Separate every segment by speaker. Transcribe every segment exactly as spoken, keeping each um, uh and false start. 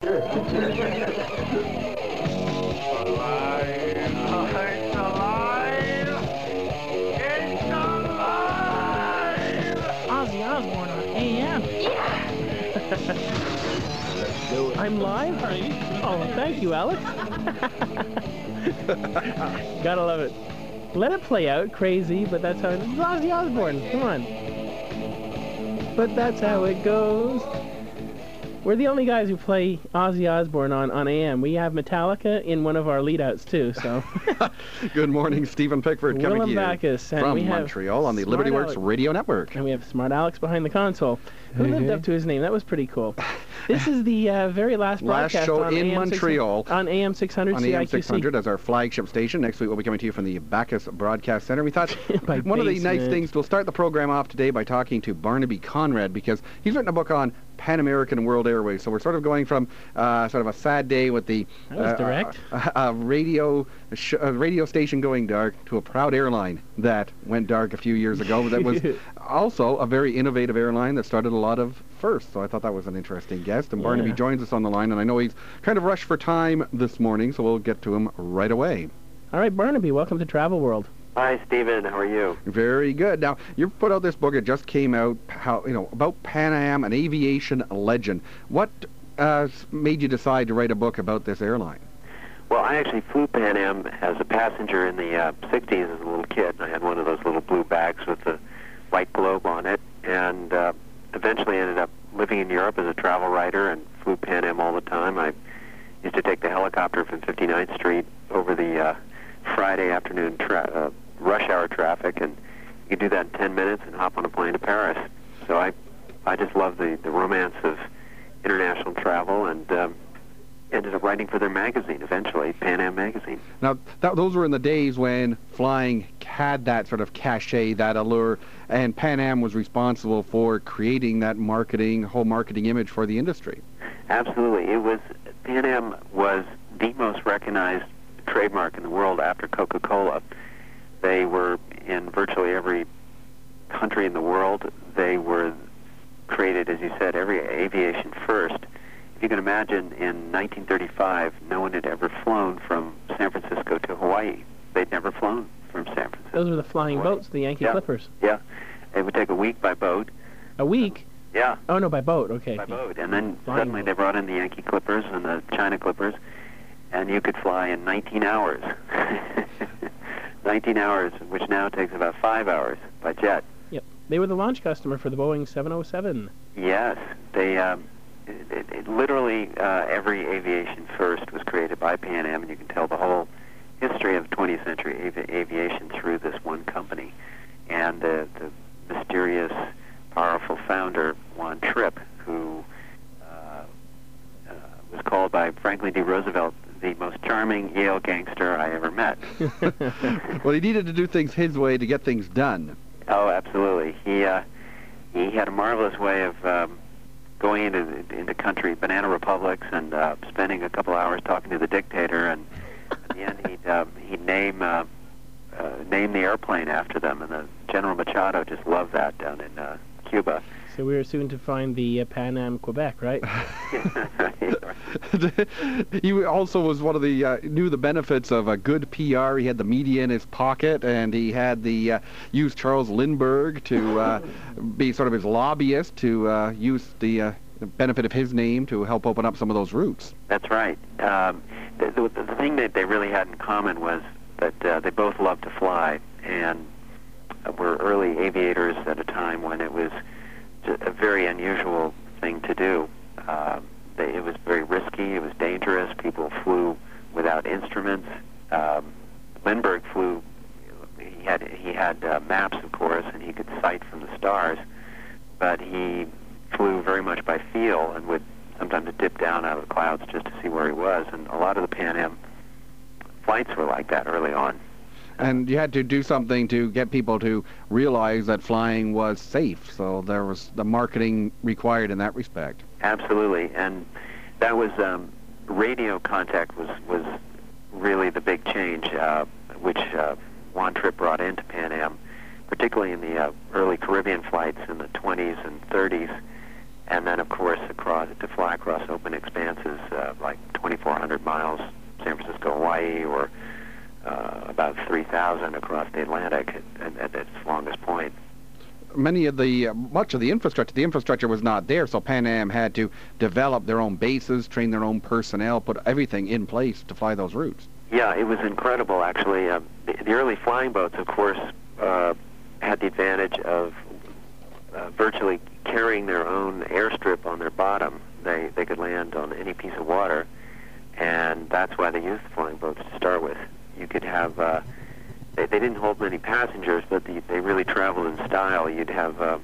Speaker 1: Ozzy Osbourne on A M. I'm live, are you? Oh, thank you, Alex. Gotta love it. Let it play out, crazy, but that's how it is. Ozzy Osbourne, come on. But that's how it goes. We're the only guys who play Ozzy Osbourne on, on A M. We have Metallica in one of our leadouts, too, so.
Speaker 2: Good morning, Stephen Pickford coming
Speaker 1: Willem
Speaker 2: to you
Speaker 1: Backus, and
Speaker 2: from
Speaker 1: we have
Speaker 2: Montreal on the
Speaker 1: Smart
Speaker 2: Liberty Works
Speaker 1: Alex.
Speaker 2: Radio Network.
Speaker 1: And we have Smart Alex behind the console, who
Speaker 2: Hey,
Speaker 1: lived
Speaker 2: hey.
Speaker 1: up to his name. That was pretty cool. This is the uh, very last
Speaker 2: Last
Speaker 1: broadcast
Speaker 2: show
Speaker 1: on
Speaker 2: in
Speaker 1: A M
Speaker 2: Montreal.
Speaker 1: on A M six hundred
Speaker 2: On
Speaker 1: C
Speaker 2: A
Speaker 1: I
Speaker 2: M
Speaker 1: Q C.
Speaker 2: six hundred as our flagship station. Next week we'll be coming to you from the Bacchus Broadcast Center. We thought
Speaker 1: My
Speaker 2: one of the nice
Speaker 1: basement.
Speaker 2: things, we'll start the program off today by talking to Barnaby Conrad, because he's written a book on Pan American and World Airways. So we're sort of going from uh, sort of a sad day with the
Speaker 1: That was
Speaker 2: uh,
Speaker 1: direct.
Speaker 2: uh, uh, radio sh- uh, radio station going dark to a proud airline that went dark a few years ago. That was also a very innovative airline that started a lot of firsts. So I thought that was an interesting guest. And Barnaby
Speaker 1: Yeah.
Speaker 2: joins us on the line, and I know he's kind of rushed for time this morning, so we'll get to him right away.
Speaker 1: All right, Barnaby, welcome to Travel World.
Speaker 3: Hi, Stephen. How are you?
Speaker 2: Very good. Now, you've put out this book. It just came out. How you know about Pan Am, an aviation legend. What uh, made you decide to write a book about this airline?
Speaker 3: Well, I actually flew Pan Am as a passenger in the uh, sixties as a little kid. I had one of those little blue bags with the white globe on it, and uh, eventually ended up living in Europe as a travel writer and flew Pan Am all the time. I used to take the helicopter from fifty-ninth Street over the uh, Friday afternoon tra- uh, rush hour traffic, and you could do that in ten minutes and hop on a plane to Paris. So I, I just love the, the romance of international travel, and um, ended up writing for their magazine eventually, Pan Am magazine.
Speaker 2: Now, that, those were in the days when flying had that sort of cachet, that allure, and Pan Am was responsible for creating that marketing, whole marketing image for the industry.
Speaker 3: Absolutely. It was, Pan Am was the most recognized trademark in the world after Coca-Cola. They were in virtually every country in the world. They were created, as you said, every aviation first. If you can imagine, in nineteen thirty-five, no one had ever flown from San Francisco to Hawaii. They'd never flown from San Francisco.
Speaker 1: Those were the flying
Speaker 3: Hawaii.
Speaker 1: boats, the Yankee
Speaker 3: Yeah.
Speaker 1: Clippers.
Speaker 3: Yeah. It would take a week by boat.
Speaker 1: A week?
Speaker 3: Yeah.
Speaker 1: Oh, no, by boat, okay.
Speaker 3: By boat. And then
Speaker 1: Flying
Speaker 3: suddenly
Speaker 1: boat.
Speaker 3: they brought in the Yankee Clippers and the China Clippers, and you could fly in nineteen hours. nineteen hours, which now takes about five hours by jet.
Speaker 1: Yep. They were the launch customer for the Boeing seven oh seven.
Speaker 3: Yes, they um, it, it, it literally uh, every aviation first was created by Pan Am, and you can tell the whole history of twentieth century avi- aviation through this one company. And uh, the mysterious, powerful founder, Juan Trippe, who uh, uh, was called by Franklin D. Roosevelt the most charming Yale gangster I ever met.
Speaker 2: Well, he needed to do things his way to get things done.
Speaker 3: Oh, absolutely. He uh, he had a marvelous way of um, going into into country, banana republics, and uh, spending a couple hours talking to the dictator. And at the end, he'd uh, he'd name uh, uh, name the airplane after them. And the General Machado just loved that down in uh, Cuba.
Speaker 1: So we are soon to find the uh, Pan Am Quebec, right?
Speaker 2: He also was one of the uh, knew the benefits of a good P R. He had the media in his pocket, and he had the uh, used Charles Lindbergh to uh, be sort of his lobbyist to uh, use the, uh, the benefit of his name to help open up some of those routes.
Speaker 3: That's right. Um, the, the, the thing that they really had in common was that uh, they both loved to fly, and were early aviators at a time when it was a very unusual thing to do. Uh, they, it was very risky. It was dangerous. People flew without instruments. Um, Lindbergh flew. He had he had uh, maps, of course, and he could sight from the stars. But he flew very much by feel, and would sometimes dip down out of the clouds just to see where he was. And a lot of the Pan Am flights were like that early on.
Speaker 2: And you had to do something to get people to realize that flying was safe. So there was the marketing required in that respect.
Speaker 3: Absolutely, and that was um, radio contact was was really the big change, uh, which uh, Juan Trippe brought into Pan Am, particularly in the uh, early Caribbean flights in the twenties and thirties, and then of course across to fly across open expanses uh, Hawaii, or uh, about three thousand across the Atlantic at, at its longest point.
Speaker 2: Many of the, uh, much of the infrastructure, the infrastructure was not there, so Pan Am had to develop their own bases, train their own personnel, put everything in place to fly those routes.
Speaker 3: Yeah, it was incredible, actually. Uh, the, the early flying boats, of course, uh, had the advantage of uh, virtually carrying their own airstrip on their bottom. They, they could land on any piece of water, and that's why they used the flying boats to start with. You could have... Uh, They, they didn't hold many passengers, but the, they really traveled in style. You'd have, uh,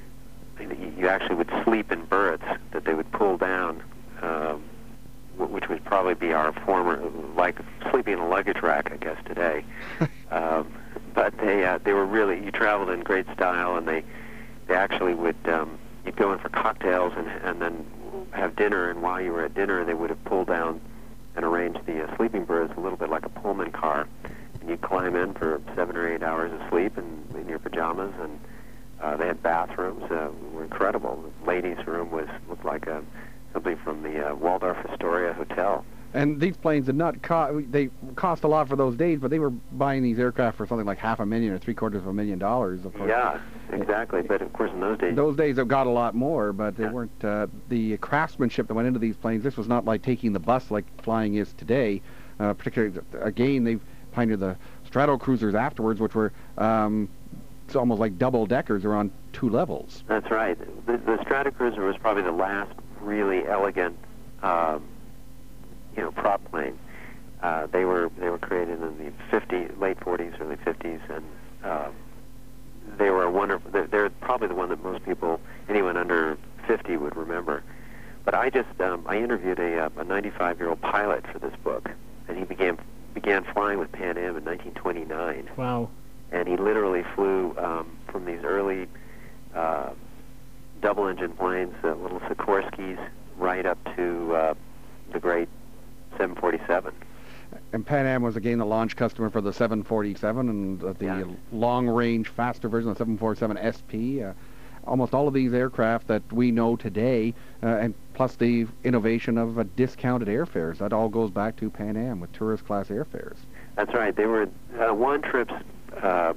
Speaker 3: you actually would sleep in berths that they would pull down, um, which would probably be our former, like sleeping in a luggage rack, I guess, today. um, but they, uh, they were really, you traveled in great style, and they, they actually would, um, you'd go in for cocktails and, and then have dinner, and while you were at dinner, they would have pulled down and arranged the uh, sleeping berths a little bit like a Pullman car. And you'd climb in for seven or eight hours of sleep in, in your pajamas, and uh, they had bathrooms. Uh, were incredible. The ladies' room was looked like a, something from the uh, Waldorf Astoria Hotel.
Speaker 2: And these planes did not cost, they cost a lot for those days, but they were buying these aircraft for something like half a million or three quarters of a million dollars, of course.
Speaker 3: Yeah, exactly. But of course, in those days...
Speaker 2: Those days have got a lot more, but they
Speaker 3: Yeah.
Speaker 2: weren't, uh, the craftsmanship that went into these planes, this was not like taking the bus like flying is today. Uh, particularly, again, they pioneered the Stratocruisers afterwards, which were um, it's almost like double-deckers or on two levels.
Speaker 3: That's right. The, the Stratocruiser was probably the last really elegant, um, you know, prop plane. Uh, they were they were created in the fifties, late forties, early fifties, and um, they were a wonderful. They're, they're probably the one that most people, anyone under fifty, would remember. But I just um, I interviewed a a ninety-five-year-old pilot for this book, and he began began flying with Pan Am in nineteen twenty-nine.
Speaker 1: Wow.
Speaker 3: And he literally flew um, from these early uh, double-engine planes, uh, little Sikorskys, right up to uh, the great seven forty-seven.
Speaker 2: And Pan Am was again the launch customer for the seven forty-seven and uh, the
Speaker 3: Yeah.
Speaker 2: long-range, faster version of the seven forty-seven S P. Uh, almost all of these aircraft that we know today, uh, and plus the innovation of uh, discounted airfares, that all goes back to Pan Am with tourist-class airfares.
Speaker 3: That's right. They were uh, one trip's uh,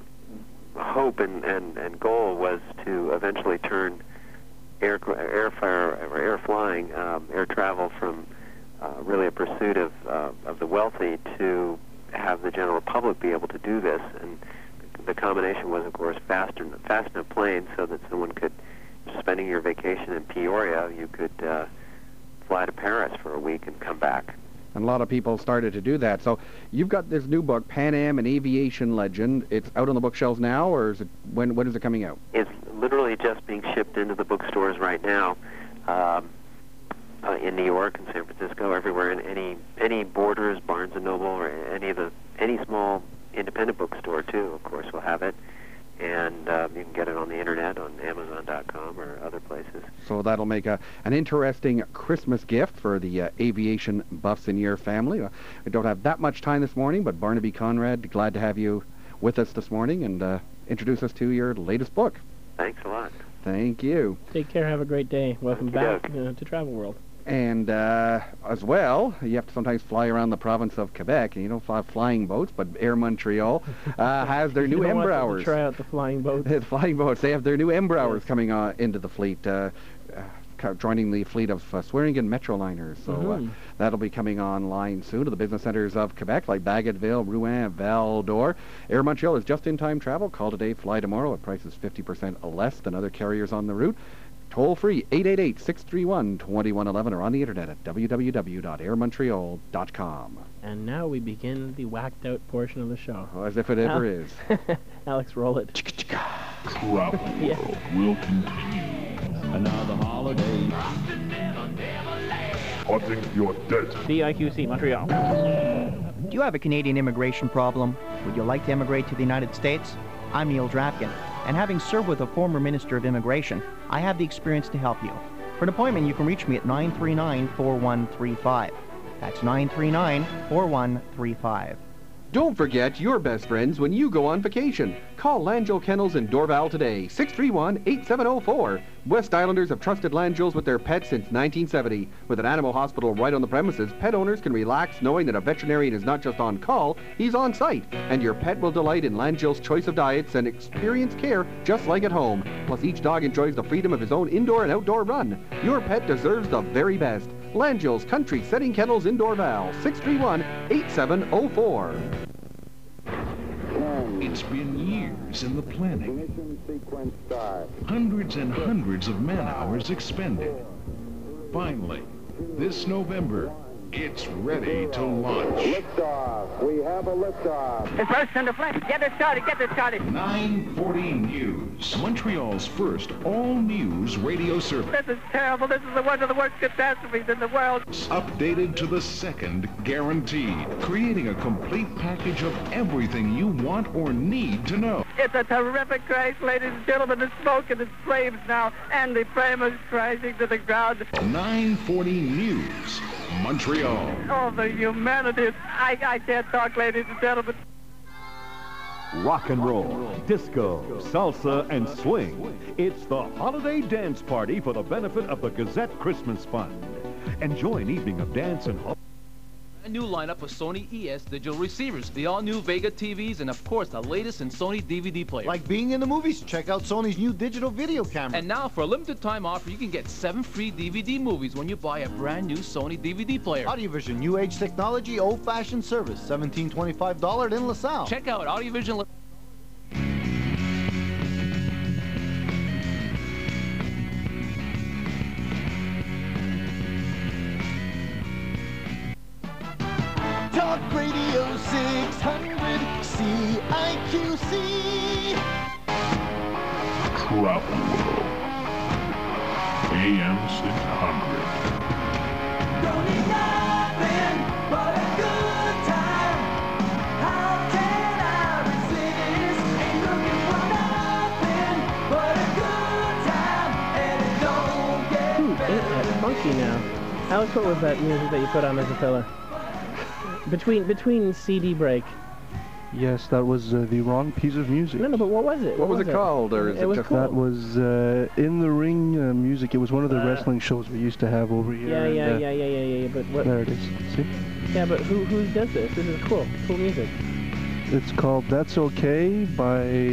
Speaker 3: hope and, and, and goal was to eventually turn air airfare or air flying, um, air travel from uh, really a pursuit of uh, of the wealthy to have the general public be able to do this. And the combination was, of course, faster fast enough planes so that someone could, spending your vacation in Peoria, you could uh, fly to Paris for a week and come back.
Speaker 2: And a lot of people started to do that. So you've got this new book, Pan Am, an Aviation Legend. It's out on the bookshelves now, or is it when? When is it coming out?
Speaker 3: It's literally just being shipped into the bookstores right now, um, uh, in New York and San Francisco, everywhere. In any any Borders, Barnes and Noble, or any of the any small independent bookstore too, of course, will have it. And um, you can get it on the internet on Amazon dot com or other places.
Speaker 2: So that'll make a, an interesting Christmas gift for the uh, aviation buffs in your family. Uh, we don't have that much time this morning, but Barnaby Conrad, glad to have you with us this morning and uh, introduce us to your latest book.
Speaker 3: Thanks a lot.
Speaker 2: Thank you.
Speaker 1: Take care. Have a great day. Welcome
Speaker 3: Okey-doke.
Speaker 1: back uh, to Travel World.
Speaker 2: And uh, as well, you have to sometimes fly around the province of Quebec, and you don't fly flying boats, but Air Montreal uh, has their new
Speaker 1: You don't want them to
Speaker 2: Embraers.
Speaker 1: try out the flying boats.
Speaker 2: The flying boats. They have their new Embraers
Speaker 1: Yes.
Speaker 2: coming uh, into the fleet, uh, uh, joining the fleet of uh, Swearingen Metroliners. So
Speaker 1: Mhm.
Speaker 2: uh, that'll be coming online soon to the business centers of Quebec, like Bagotville, Rouen, Val d'Or. Air Montreal is just-in-time travel. Call today, fly tomorrow at prices fifty percent less than other carriers on the route. Toll free, eight eight eight, six three one, two one one one, or on the internet at w w w dot air montreal dot com.
Speaker 1: And now we begin the whacked out portion of the show.
Speaker 2: Oh, as if it ever
Speaker 1: Al-
Speaker 2: is.
Speaker 1: Alex, roll it.
Speaker 4: Travel
Speaker 1: Yeah.
Speaker 4: World will continue. Another holiday. Hunting your dead.
Speaker 1: B I Q C, Montreal.
Speaker 5: Do you have a Canadian immigration problem? Would you like to immigrate to the United States? I'm Neil Drapkin, and having served with a former Minister of Immigration, I have the experience to help you. For an appointment, you can reach me at nine three nine, four one three five. That's nine three nine, four one three five.
Speaker 2: Don't forget your best friends when you go on vacation. Call Langell Kennels in Dorval today, six three one, eight seven zero four. West Islanders have trusted Langell's with their pets since nineteen seventy. With an animal hospital right on the premises, pet owners can relax knowing that a veterinarian is not just on call, he's on site. And your pet will delight in Langell's choice of diets and experience care just like at home. Plus, each dog enjoys the freedom of his own indoor and outdoor run. Your pet deserves the very best. Langell's Country Setting Kennels in Dorval, six three one, eight seven zero four.
Speaker 6: It's been years in the planning. Hundreds and hundreds of man-hours expended. Finally, this November, it's ready to launch.
Speaker 7: Liftoff. We have a liftoff.
Speaker 8: It's first center flank. Get it started. Get it started.
Speaker 6: nine forty News, Montreal's first all-news radio service.
Speaker 8: This is terrible. This is one of the worst catastrophes in the world.
Speaker 6: Updated to the second guaranteed, creating a complete package of everything you want or need to know.
Speaker 8: It's a terrific crash, ladies and gentlemen. The smoke and the flames now, and the frame is crashing to the ground.
Speaker 6: nine forty News, Montreal.
Speaker 8: Oh, the humanity. I, I can't talk, ladies and gentlemen.
Speaker 9: Rock and roll, disco, salsa, and swing. It's the holiday dance party for the benefit of the Gazette Christmas Fund. Enjoy an evening of dance and ho-
Speaker 10: A new lineup of Sony E S digital receivers, the all-new Vega T Vs, and of course the latest in Sony D V D players.
Speaker 11: Like being in the movies, check out Sony's new digital video camera.
Speaker 10: And now, for a limited time offer, you can get seven free D V D movies when you buy a brand new Sony D V D player.
Speaker 11: Audiovision, new age technology, old-fashioned service, seventeen twenty-five dollars in LaSalle.
Speaker 10: Check out Audiovision.
Speaker 11: Talk Radio six hundred C I Q C.
Speaker 6: Travel World. A M six hundred.
Speaker 12: Don't need nothing but a good time. How can I resist? Ain't looking for nothing but a good time. And it don't get
Speaker 1: Ooh, ain't that funky now? Alex, what was that music that you put on as a filler? Between between C D break.
Speaker 13: Yes, that was uh, the wrong piece of music.
Speaker 1: No, no, but what was it?
Speaker 2: What, what was, was it called? Or is
Speaker 1: it,
Speaker 2: it
Speaker 1: was
Speaker 2: just
Speaker 1: cool.
Speaker 13: That was uh, In the Ring uh, music. It was one of the uh, wrestling shows we used to have over here.
Speaker 1: Yeah, yeah,
Speaker 13: and, uh,
Speaker 1: yeah, yeah, yeah, yeah. But what?
Speaker 13: There it is. See?
Speaker 1: Yeah, but who who does this? This is cool. Cool music.
Speaker 13: It's called That's Okay by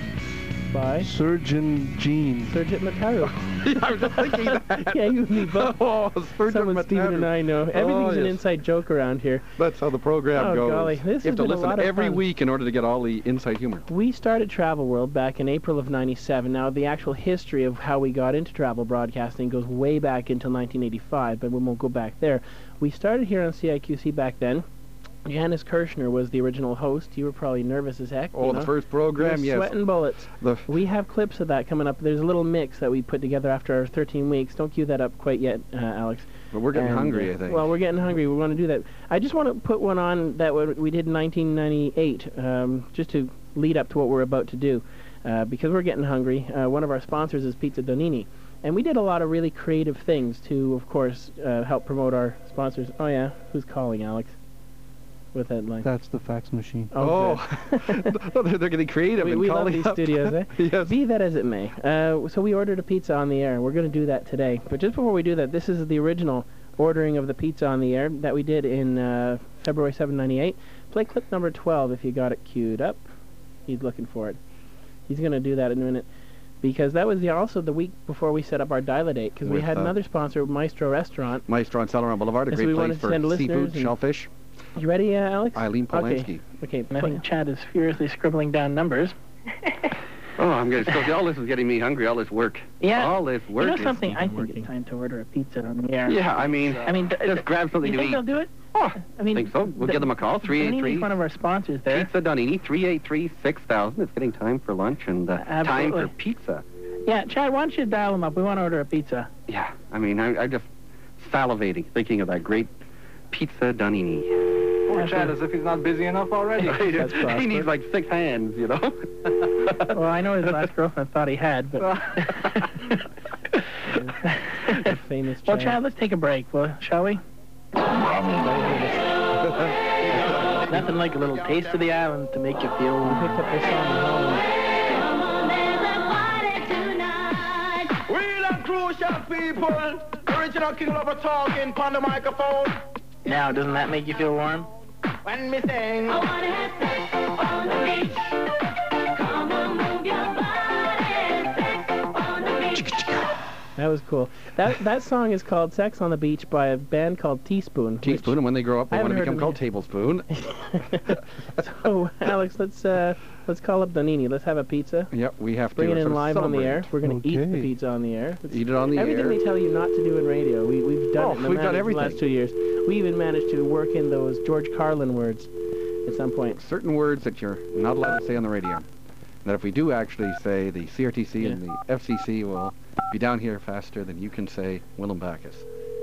Speaker 1: by
Speaker 13: Surgeon Gene.
Speaker 1: Surgeon Mataru.
Speaker 2: I was just thinking that.
Speaker 1: Yeah, you and me both.
Speaker 2: Oh, Surgeon
Speaker 1: Someone
Speaker 2: Mataru.
Speaker 1: Stephen and I know. Everything's
Speaker 2: oh,
Speaker 1: an
Speaker 2: yes.
Speaker 1: inside joke around here.
Speaker 2: That's how the program
Speaker 1: oh,
Speaker 2: goes.
Speaker 1: Golly. This
Speaker 2: you
Speaker 1: has
Speaker 2: have to
Speaker 1: been a
Speaker 2: listen
Speaker 1: lot of
Speaker 2: every
Speaker 1: fun.
Speaker 2: week in order to get all the inside humor.
Speaker 1: We started Travel World back in April of ninety-seven. Now, the actual history of how we got into travel broadcasting goes way back until nineteen eighty-five, but we won't go back there. We started here on C I Q C back then. Janice Kirshner was the original host. You were probably nervous as heck.
Speaker 2: Oh,
Speaker 1: you
Speaker 2: the
Speaker 1: know?
Speaker 2: first program,
Speaker 1: you were
Speaker 2: yes.
Speaker 1: Sweating bullets.
Speaker 2: The
Speaker 1: we have clips of that coming up. There's a little mix that we put together after our thirteen weeks. Don't cue that up quite yet, uh, Alex.
Speaker 2: But we're getting
Speaker 1: and,
Speaker 2: hungry,
Speaker 1: uh,
Speaker 2: I think.
Speaker 1: Well, we're getting hungry. We want to do that. I just want to put one on that we did in nineteen ninety-eight, um, just to lead up to what we're about to do, uh, because we're getting hungry. Uh, one of our sponsors is Pizza Donini. And we did a lot of really creative things to, of course, uh, help promote our sponsors. Oh, yeah. Who's calling, Alex? With that line.
Speaker 13: That's the fax machine.
Speaker 1: Oh,
Speaker 2: oh they're, they're getting creative
Speaker 1: we,
Speaker 2: and
Speaker 1: we
Speaker 2: calling
Speaker 1: love these
Speaker 2: up.
Speaker 1: studios, eh?
Speaker 2: Yes.
Speaker 1: Be that as it may. Uh, so we ordered a pizza on the air. We're going to do that today. But just before we do that, this is the original ordering of the pizza on the air that we did in uh, February seventh, ninety-eight. Play clip number twelve if you got it queued up. He's looking for it. He's going to do that in a minute. Because that was the, also the week before we set up our dial-a-date, because we
Speaker 2: With,
Speaker 1: had
Speaker 2: uh,
Speaker 1: another sponsor, Maestro Restaurant.
Speaker 2: Maestro on Celeron Boulevard, a
Speaker 1: Yes,
Speaker 2: great
Speaker 1: we
Speaker 2: place
Speaker 1: wanted to
Speaker 2: for
Speaker 1: send
Speaker 2: seafood,
Speaker 1: listeners and-
Speaker 2: shellfish.
Speaker 1: You ready, uh, Alex?
Speaker 2: Eileen Polanski.
Speaker 1: Okay. Okay.
Speaker 14: I think Chad is furiously scribbling down numbers.
Speaker 3: Oh, I'm getting so all this is getting me hungry. All this work.
Speaker 14: Yeah.
Speaker 3: All this work.
Speaker 14: You know
Speaker 3: is
Speaker 14: something? I think
Speaker 3: working.
Speaker 14: it's time to order a pizza on the air.
Speaker 3: Yeah, I mean,
Speaker 14: I mean,
Speaker 3: just grab something
Speaker 14: you
Speaker 3: to
Speaker 14: think
Speaker 3: eat.
Speaker 14: they'll do it?
Speaker 3: Oh,
Speaker 14: I mean,
Speaker 3: think so. We'll
Speaker 14: the-
Speaker 3: give them a call. three eight three.
Speaker 14: Donini's one of our sponsors there.
Speaker 3: Pizza Donini, three eight three, six thousand. It's getting time for lunch and uh, time
Speaker 14: Absolutely.
Speaker 3: for pizza.
Speaker 14: Yeah, Chad, why don't you dial them up? We want to order a pizza.
Speaker 3: Yeah, I mean, I, I'm just salivating thinking of that great Pizza Donini.
Speaker 14: Poor
Speaker 15: Chad, as if he's not busy enough already.
Speaker 3: he needs like six hands, you know.
Speaker 14: Well, I know his last girlfriend thought he had, but...
Speaker 1: Famous
Speaker 14: Well,
Speaker 1: Chad.
Speaker 14: Chad, let's take a break, well, shall we? Nothing like a little taste of the island to make you feel.
Speaker 1: We picked up this song at home.
Speaker 16: Real and crucial people. Original King Lover talking on the microphone.
Speaker 14: Now, doesn't that make you feel warm?
Speaker 16: When me sing,
Speaker 12: I wanna have sex on the beach. Come on, move your body. Sex on the beach.
Speaker 1: That was cool. That that song is called "Sex on the Beach" by a band called Teaspoon. which-
Speaker 2: Teaspoon, and when they grow up, they
Speaker 1: I
Speaker 2: want to
Speaker 1: haven't
Speaker 2: become
Speaker 1: heard
Speaker 2: called Tablespoon.
Speaker 1: So, Alex, let's uh, let's call up Donini. Let's have a pizza.
Speaker 2: Yep, we have
Speaker 1: Bring
Speaker 2: to
Speaker 1: it in
Speaker 2: sort of
Speaker 1: live on the
Speaker 2: celebrate.
Speaker 1: air. We're going to eat the
Speaker 13: Okay.
Speaker 1: pizza on the air. It's
Speaker 2: Eat it on the
Speaker 1: everything
Speaker 2: air.
Speaker 1: they tell you not to do in radio. We we've done
Speaker 2: Oh,
Speaker 1: it. In the
Speaker 2: we've done
Speaker 1: man-
Speaker 2: everything.
Speaker 1: The last two years. We even managed to work in those George Carlin words at some point.
Speaker 2: Certain words that you're not allowed to say on the radio. That if we do actually say, the C R T C and the F C C will be down here faster than you can say Willem Bacchus.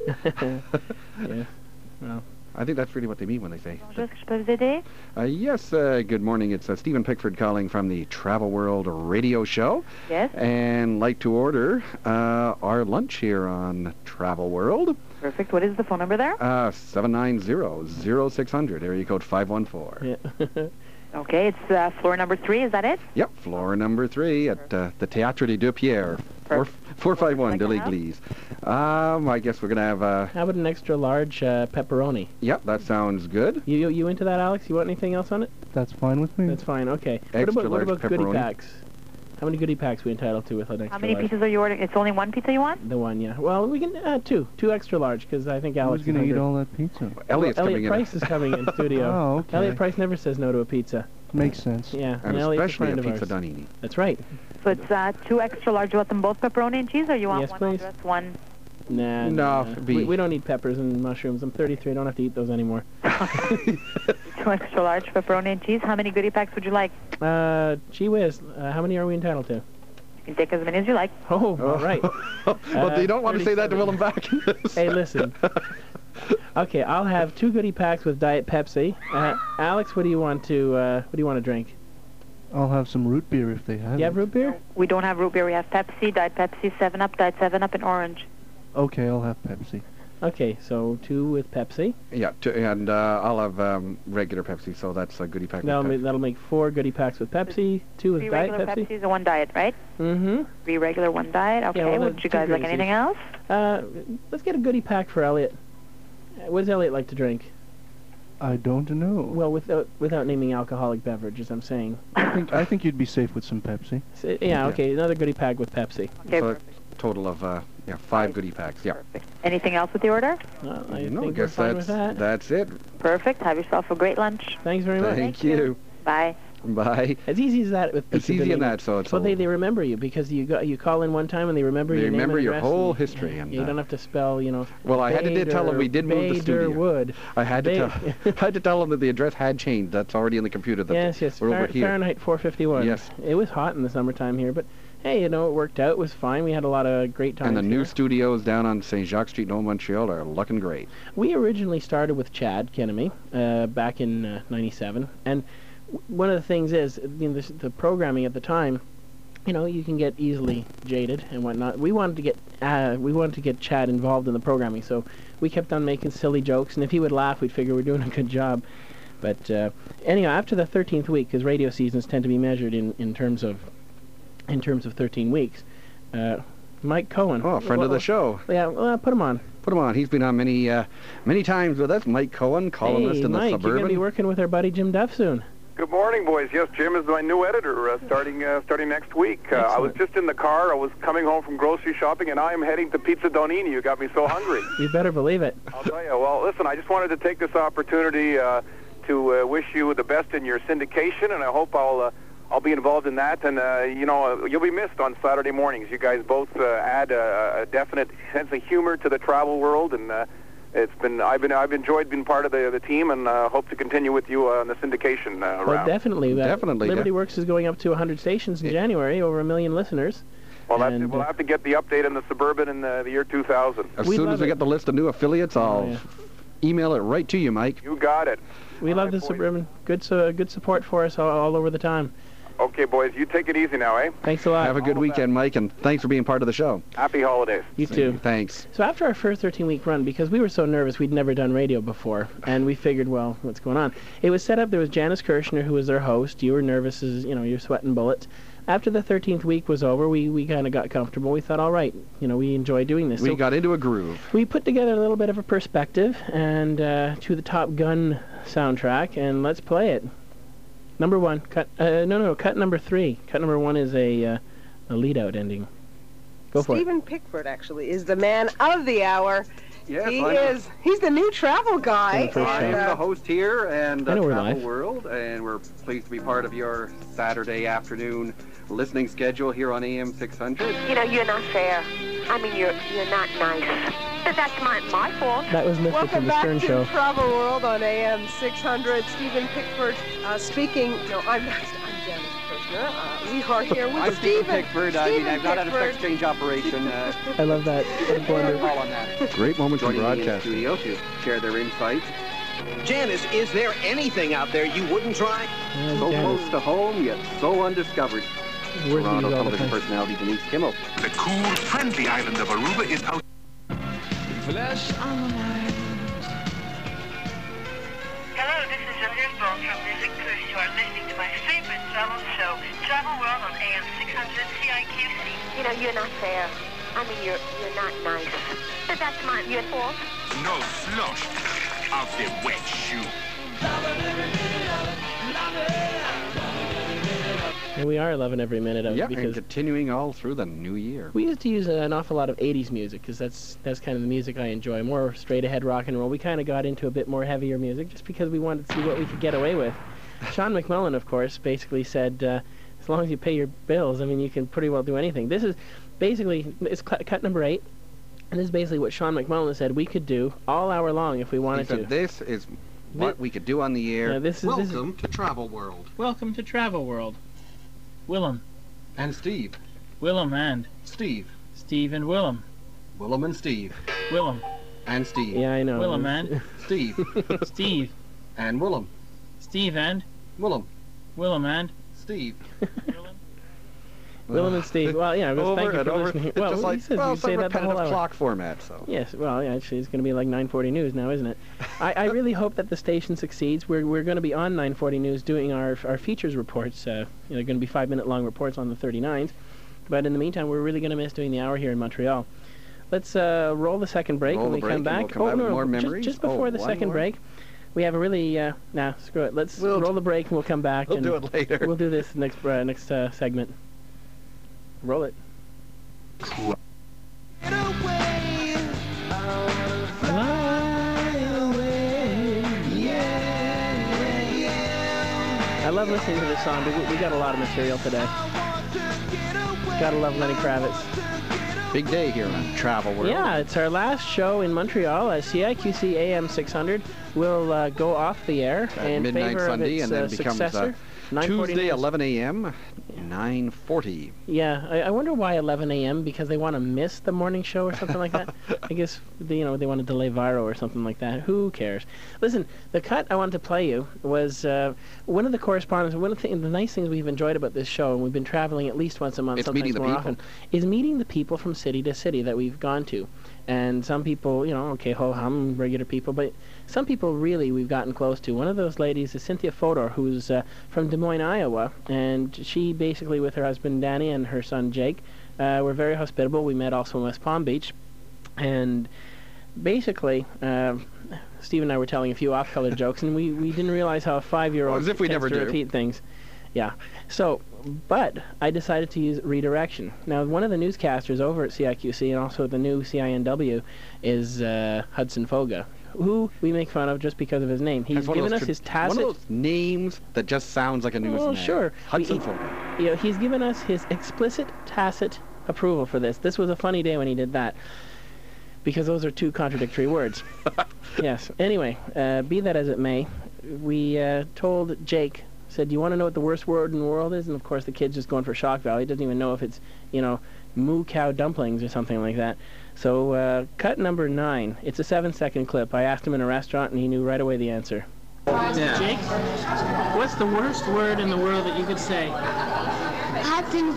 Speaker 1: Yeah. Well.
Speaker 2: I think that's really what they mean when they say.
Speaker 17: Bonjour, est-ce que je peux vous aider?
Speaker 2: Uh, yes, uh, good morning. It's uh, Stephen Pickford calling from the Travel World radio show.
Speaker 17: Yes.
Speaker 2: And like to order uh, our lunch here on Travel World.
Speaker 17: Perfect. What is the phone number there?
Speaker 2: Uh, seven nine zero, zero six zero zero, area code five one four.
Speaker 1: Yeah.
Speaker 17: Okay, it's uh, floor number three. Is that it?
Speaker 2: Yep, floor number three at uh, the Théâtre des Deux Pierres, four four five one de l'Église. Um, I guess we're gonna have. Uh,
Speaker 1: How about an extra large uh, pepperoni?
Speaker 2: Yep, that sounds good.
Speaker 1: You, you you into that, Alex? You want anything else on it?
Speaker 13: That's fine with me.
Speaker 1: That's fine. Okay.
Speaker 2: Extra
Speaker 1: what about what
Speaker 2: large
Speaker 1: about goodie
Speaker 2: pepperoni.
Speaker 1: packs? How many goodie packs we entitled to with an extra
Speaker 17: How many
Speaker 1: large?
Speaker 17: pieces are you ordering? It's only one pizza you want?
Speaker 1: The one, yeah. Well, we can uh, two, two extra large, because I think Alex
Speaker 13: Who's going
Speaker 1: is
Speaker 13: to eat
Speaker 1: hungry.
Speaker 13: all that pizza?
Speaker 2: Elliot's
Speaker 1: well,
Speaker 2: coming
Speaker 1: Elliot
Speaker 2: in.
Speaker 1: Price is coming in studio.
Speaker 13: Oh, okay.
Speaker 1: Elliot Price never says no to a pizza.
Speaker 13: Makes sense.
Speaker 1: Yeah,
Speaker 2: And
Speaker 1: Elliot's
Speaker 2: especially a
Speaker 1: friend of
Speaker 2: pizza
Speaker 1: ours.
Speaker 2: Donini.
Speaker 1: That's right.
Speaker 17: So it's uh, two extra large. You want them both pepperoni and cheese, or you want
Speaker 1: Yes,
Speaker 17: one
Speaker 1: please.
Speaker 17: all dressed, one?
Speaker 1: Nah,
Speaker 2: No,
Speaker 1: nah.
Speaker 2: be-
Speaker 1: We, we don't need peppers and mushrooms. I'm thirty-three. I don't have to eat those anymore.
Speaker 17: Two extra large pepperoni and cheese. How many goodie packs would you like?
Speaker 1: Uh, gee whiz. Uh, how many are we entitled to?
Speaker 17: You can take as many as you like.
Speaker 1: Oh, all right.
Speaker 2: Well, you don't want to say that to Willem Bacchus.
Speaker 1: Hey, listen. Okay, I'll have two goodie packs with Diet Pepsi. Uh, Alex, what do you want to uh, what do you want to drink?
Speaker 13: I'll have some root beer if they have
Speaker 1: You
Speaker 13: it.
Speaker 1: have root beer?
Speaker 17: We don't have root beer. We have Pepsi, Diet Pepsi, seven up, Diet seven up, and orange.
Speaker 13: Okay, I'll have Pepsi.
Speaker 1: Okay, so two with Pepsi.
Speaker 2: Yeah, t- and uh, I'll have um, regular Pepsi, so that's a goodie pack.
Speaker 1: That'll
Speaker 2: with
Speaker 1: make,
Speaker 2: Pepsi.
Speaker 1: that'll make four goodie packs with Pepsi, two with
Speaker 17: Three
Speaker 1: Diet
Speaker 17: regular
Speaker 1: Pepsi.
Speaker 17: Pepsis and one diet, right?
Speaker 1: Mm-hmm.
Speaker 17: Three regular, one diet. Okay.
Speaker 1: well,
Speaker 17: would
Speaker 1: that's
Speaker 17: you
Speaker 1: two
Speaker 17: guys like
Speaker 1: drinks
Speaker 17: anything
Speaker 1: each.
Speaker 17: else?
Speaker 1: Uh, let's get a goodie pack for Elliot. Uh, What does Elliot like to drink?
Speaker 13: I don't know.
Speaker 1: Well, without without naming alcoholic beverages, I'm saying.
Speaker 13: I think I think you'd be safe with some Pepsi.
Speaker 1: So, yeah, okay, another goodie pack with Pepsi.
Speaker 17: Okay.
Speaker 2: So total of uh, yeah, five goodie packs. Yeah.
Speaker 17: Anything else with the order?
Speaker 1: Well, I
Speaker 2: no, I
Speaker 1: think we're
Speaker 2: guess
Speaker 1: fine
Speaker 2: that's
Speaker 1: with that.
Speaker 2: that's it.
Speaker 17: Perfect. Have yourself a great lunch.
Speaker 1: Thanks very much.
Speaker 2: Thank you.
Speaker 17: Bye.
Speaker 2: Bye.
Speaker 1: As easy as that with
Speaker 2: It's
Speaker 1: Pizza
Speaker 2: easy in
Speaker 1: Donini.
Speaker 2: that, so it's
Speaker 1: Well, they,
Speaker 2: all-
Speaker 1: they remember you because you got you call in one time and they remember
Speaker 2: They
Speaker 1: your name
Speaker 2: remember
Speaker 1: and
Speaker 2: your
Speaker 1: address
Speaker 2: whole
Speaker 1: and-
Speaker 2: history and,
Speaker 1: you
Speaker 2: uh,
Speaker 1: don't have to spell, you know.
Speaker 2: Well, I had to did tell them we did move the
Speaker 1: Vader
Speaker 2: studio.
Speaker 1: Wood.
Speaker 2: I had to
Speaker 1: They-
Speaker 2: tell I had to tell them that the address had changed. That's already in the computer. That
Speaker 1: Yes, yes.
Speaker 2: we're
Speaker 1: Far-
Speaker 2: over here.
Speaker 1: Fahrenheit four fifty-one.
Speaker 2: Yes.
Speaker 1: It was hot in the summertime here, but hey, you know, it worked out. It was fine. We had a lot of great times
Speaker 2: And the new
Speaker 1: here.
Speaker 2: studios down on Saint Jacques Street in Old Montreal are looking great.
Speaker 1: We originally started with Chad Kennemy uh, back in uh, ninety-seven, and w- one of the things is, you know, this, the programming at the time, you know, you can get easily jaded and whatnot. We wanted to get uh, we wanted to get Chad involved in the programming, so we kept on making silly jokes, and if he would laugh, we'd figure we're doing a good job. But uh, anyhow, after the thirteenth week, because radio seasons tend to be measured in, in terms of in terms of thirteen weeks, uh, Mike Cohen.
Speaker 2: Oh, a friend of the
Speaker 1: well,
Speaker 2: show.
Speaker 1: Yeah, well, put him on.
Speaker 2: Put him on. He's been on many uh, many times with us. Mike Cohen, columnist
Speaker 1: Hey,
Speaker 2: in the
Speaker 1: Mike, you're
Speaker 2: Suburban.
Speaker 1: going to be working with our buddy Jim Duff soon.
Speaker 18: Good morning, boys. Yes, Jim is my new editor uh, starting uh, starting next week. Uh, I was just in the car. I was coming home from grocery shopping, and I am heading to Pizza Donini. You got me so hungry.
Speaker 1: You better believe it.
Speaker 18: I'll tell you. Well, listen, I just wanted to take this opportunity uh, to uh, wish you the best in your syndication, and I hope I'll uh, I'll be involved in that. And uh, you know, you'll be missed on Saturday mornings. You guys both uh, add a, a definite sense of humor to the travel world, and uh, it's been I've been I've enjoyed being part of the the team, and uh, hope to continue with you uh, on the syndication uh,
Speaker 1: Well,
Speaker 18: round.
Speaker 1: definitely. Uh,
Speaker 2: Definitely,
Speaker 1: Liberty
Speaker 2: yeah.
Speaker 1: Works is going up to one hundred stations in January, over a million listeners.
Speaker 18: Well, that's
Speaker 1: And,
Speaker 18: it. We'll
Speaker 1: uh,
Speaker 18: have to get the update in the Suburban in the, the year two thousand.
Speaker 2: As
Speaker 1: We
Speaker 2: soon
Speaker 1: love
Speaker 2: as we
Speaker 1: it.
Speaker 2: get the list of new affiliates, I'll
Speaker 1: Oh, yeah.
Speaker 2: email it right to you, Mike.
Speaker 18: You got it.
Speaker 1: We love the Suburban. Good, su- good support for us all, all over the time.
Speaker 18: Okay, boys, you take it easy now, eh?
Speaker 1: Thanks a lot.
Speaker 2: Have a good weekend, Mike, and thanks for being part of the show.
Speaker 18: Happy holidays.
Speaker 1: You too.
Speaker 2: Thanks.
Speaker 1: So after our first thirteen-week run, because we were so nervous, we'd never done radio before, and we figured, well, what's going on? It was set up, there was Janice Kirshner, who was their host. You were nervous as, you know, you're sweating bullets. After the thirteenth week was over, we, we kind of got comfortable. We thought, all right, you know, we enjoy doing this.
Speaker 2: We
Speaker 1: so
Speaker 2: got into a groove.
Speaker 1: We put together a little bit of a perspective, and uh, to the Top Gun soundtrack, and let's play it. Number one, cut, uh, no, no, cut number three. Cut number one is a, uh, a lead-out ending. Go for
Speaker 19: Stephen Pickford, actually, is the man of the hour.
Speaker 2: Yes,
Speaker 19: he
Speaker 2: I'm
Speaker 19: is. He's the new travel guy.
Speaker 2: I am
Speaker 19: and,
Speaker 2: the
Speaker 19: uh,
Speaker 2: host here and
Speaker 1: I
Speaker 2: uh,
Speaker 1: know we're
Speaker 2: Travel
Speaker 1: live.
Speaker 2: World, and we're pleased to be part of your Saturday afternoon listening schedule here on A M six hundred.
Speaker 20: You know, you're not fair. I mean, you're you're not nice. But that's my my fault.
Speaker 1: That was Mister
Speaker 19: Welcome
Speaker 1: from the
Speaker 19: back
Speaker 1: Stern
Speaker 19: to
Speaker 1: Show.
Speaker 19: Travel World on A M six hundred. Stephen Pickford uh, speaking. No, I'm not. I'm Janice Kirshner. Uh, we are here with
Speaker 2: I'm
Speaker 19: Stephen.
Speaker 2: Stephen Pickford. I mean,
Speaker 19: Stephen
Speaker 2: I've not had a sex
Speaker 19: Pickford.
Speaker 2: change operation. Uh,
Speaker 1: I love that. What a blunder.
Speaker 2: call on that.
Speaker 13: Great moment from
Speaker 2: Joining me in the
Speaker 13: broadcasting.
Speaker 2: studio to share their insights.
Speaker 21: Janice, is there anything out there you wouldn't try?
Speaker 1: And
Speaker 2: So
Speaker 1: Janice.
Speaker 2: close to home, yet so undiscovered.
Speaker 1: Where's
Speaker 2: Toronto
Speaker 1: these all the
Speaker 2: television
Speaker 1: time?
Speaker 2: personality Denise Kimmel.
Speaker 6: The cool, friendly island of Aruba is out.
Speaker 12: Flesh on the mind.
Speaker 22: Hello, this is Julia Brown from Music Cruise. You are listening to my favorite travel show, Travel World on A M six hundred C I Q C.
Speaker 20: You know, you're not fair. I mean, you're you're not nice. But that's my your fault.
Speaker 6: No flush of the wet shoe.
Speaker 1: And we are loving every minute of
Speaker 2: Yeah,
Speaker 1: it
Speaker 2: and
Speaker 1: because
Speaker 2: continuing all through the new year.
Speaker 1: we used to use an awful lot of eighties music because that's that's kind of the music I enjoy. More straight ahead rock and roll. We kind of got into a bit more heavier music just because we wanted to see what we could get away with. Sean McMullen, of course, basically said, uh, as long as you pay your bills, I mean, you can pretty well do anything. This is basically, it's cut, cut number eight, and this is basically what Sean McMullen said we could do all hour long if we
Speaker 2: He
Speaker 1: wanted
Speaker 2: said
Speaker 1: to.
Speaker 2: this is what we could do on the air.
Speaker 1: Yeah, this is, this is
Speaker 2: Welcome to Travel World.
Speaker 14: Welcome to Travel World. Willem.
Speaker 2: And Steve.
Speaker 14: Willem and.
Speaker 2: Steve.
Speaker 14: Steve and Willem.
Speaker 2: Willem and Steve.
Speaker 14: Willem.
Speaker 2: And Steve.
Speaker 1: Yeah, I know.
Speaker 14: Willem and.
Speaker 2: Steve.
Speaker 14: Steve.
Speaker 2: And Willem.
Speaker 14: Steve and.
Speaker 2: Willem.
Speaker 14: Willem and.
Speaker 2: Steve.
Speaker 1: Willem and Steve. Well, yeah, but
Speaker 2: Over
Speaker 1: thank you
Speaker 2: and
Speaker 1: for
Speaker 2: over.
Speaker 1: listening.
Speaker 2: It's
Speaker 1: Well,
Speaker 2: just
Speaker 1: he
Speaker 2: like,
Speaker 1: says
Speaker 2: well,
Speaker 1: you
Speaker 2: it's
Speaker 1: say
Speaker 2: a
Speaker 1: that the whole
Speaker 2: repetitive
Speaker 1: hour.
Speaker 2: clock format, so.
Speaker 1: Yes, well, yeah, actually, it's going to be like nine forty News now, isn't it? I, I really hope that the station succeeds. We're we're going to be on nine forty News doing our our features reports. Uh, you know, they're going to be five-minute long reports on the thirty-nines. But in the meantime, we're really going to miss doing the hour here in Montreal. Let's uh, roll the second break
Speaker 2: Roll
Speaker 1: when
Speaker 2: the
Speaker 1: we come
Speaker 2: break and
Speaker 1: back.
Speaker 2: we'll come
Speaker 1: oh,
Speaker 2: back with
Speaker 1: no,
Speaker 2: more
Speaker 1: just-
Speaker 2: memories?
Speaker 1: Just,
Speaker 2: Oh,
Speaker 1: before the
Speaker 2: one
Speaker 1: second
Speaker 2: more?
Speaker 1: break, we have a really, uh, nah, screw it. Let's
Speaker 2: We'll
Speaker 1: roll the break and we'll come back.
Speaker 2: We'll
Speaker 1: and
Speaker 2: do it later.
Speaker 1: We'll do this next, uh, next uh, segment. Roll it. I love listening to this song. We, we got a lot of material today. Gotta love Lenny Kravitz.
Speaker 2: Big day here on Travel World.
Speaker 1: Yeah, it's our last show in Montreal as C I Q C A M six hundred will uh, go off the air
Speaker 2: At
Speaker 1: in
Speaker 2: midnight
Speaker 1: favor
Speaker 2: Sunday,
Speaker 1: of its
Speaker 2: and then
Speaker 1: uh,
Speaker 2: becomes
Speaker 1: successor.
Speaker 2: uh,
Speaker 1: nine forty
Speaker 2: Tuesday,
Speaker 1: News.
Speaker 2: eleven a m, nine forty.
Speaker 1: Yeah, I, I wonder why eleven a m because they want to miss the morning show or something like that. I guess they, you know they want to delay Viro or something like that. Who cares? Listen, the cut I wanted to play you was uh, one of the correspondents. One of the, the nice things we've enjoyed about this show, and we've been traveling at least once a month,
Speaker 2: It's
Speaker 1: sometimes
Speaker 2: meeting the
Speaker 1: more
Speaker 2: people.
Speaker 1: often, is meeting the people from city to city that we've gone to. And some people, you know, okay, ho hum, regular people, but some people really we've gotten close to. One of those ladies is Cynthia Fodor, who's uh, from Des Moines, Iowa, and she basically, with her husband Danny and her son Jake, uh, were very hospitable. We met also in West Palm Beach, and basically, uh, Steve and I were telling a few off-color jokes, and we, we didn't realize how a five-year-old
Speaker 2: Well, as if we
Speaker 1: tends
Speaker 2: never
Speaker 1: to
Speaker 2: do.
Speaker 1: repeat things. Yeah. So, but I decided to use redirection. Now, one of the newscasters over at C I Q C and also the new C I N W is uh, Hudson Foga, who we make fun of just because of his name. He's
Speaker 2: That's one of
Speaker 1: given
Speaker 2: those
Speaker 1: us
Speaker 2: tra-
Speaker 1: his tacit...
Speaker 2: One of those names that just sounds like a newsman.
Speaker 1: Well, sure.
Speaker 2: Hudson
Speaker 1: We-
Speaker 2: Foga.
Speaker 1: You know, he's given us his explicit, tacit approval for this. This was a funny day when he did that, because those are two contradictory words. Yes. Anyway, uh, be that as it may, we uh, told Jake, said, do you want to know what the worst word in the world is? And of course the kid's just going for shock value. He doesn't even know if it's, you know, moo cow dumplings or something like that. So uh, cut number nine. It's a seven second clip. I asked him in a restaurant and he knew right away the answer.
Speaker 23: My
Speaker 1: Yeah. Jake, what's the worst word in the world that you could say?
Speaker 4: Hudson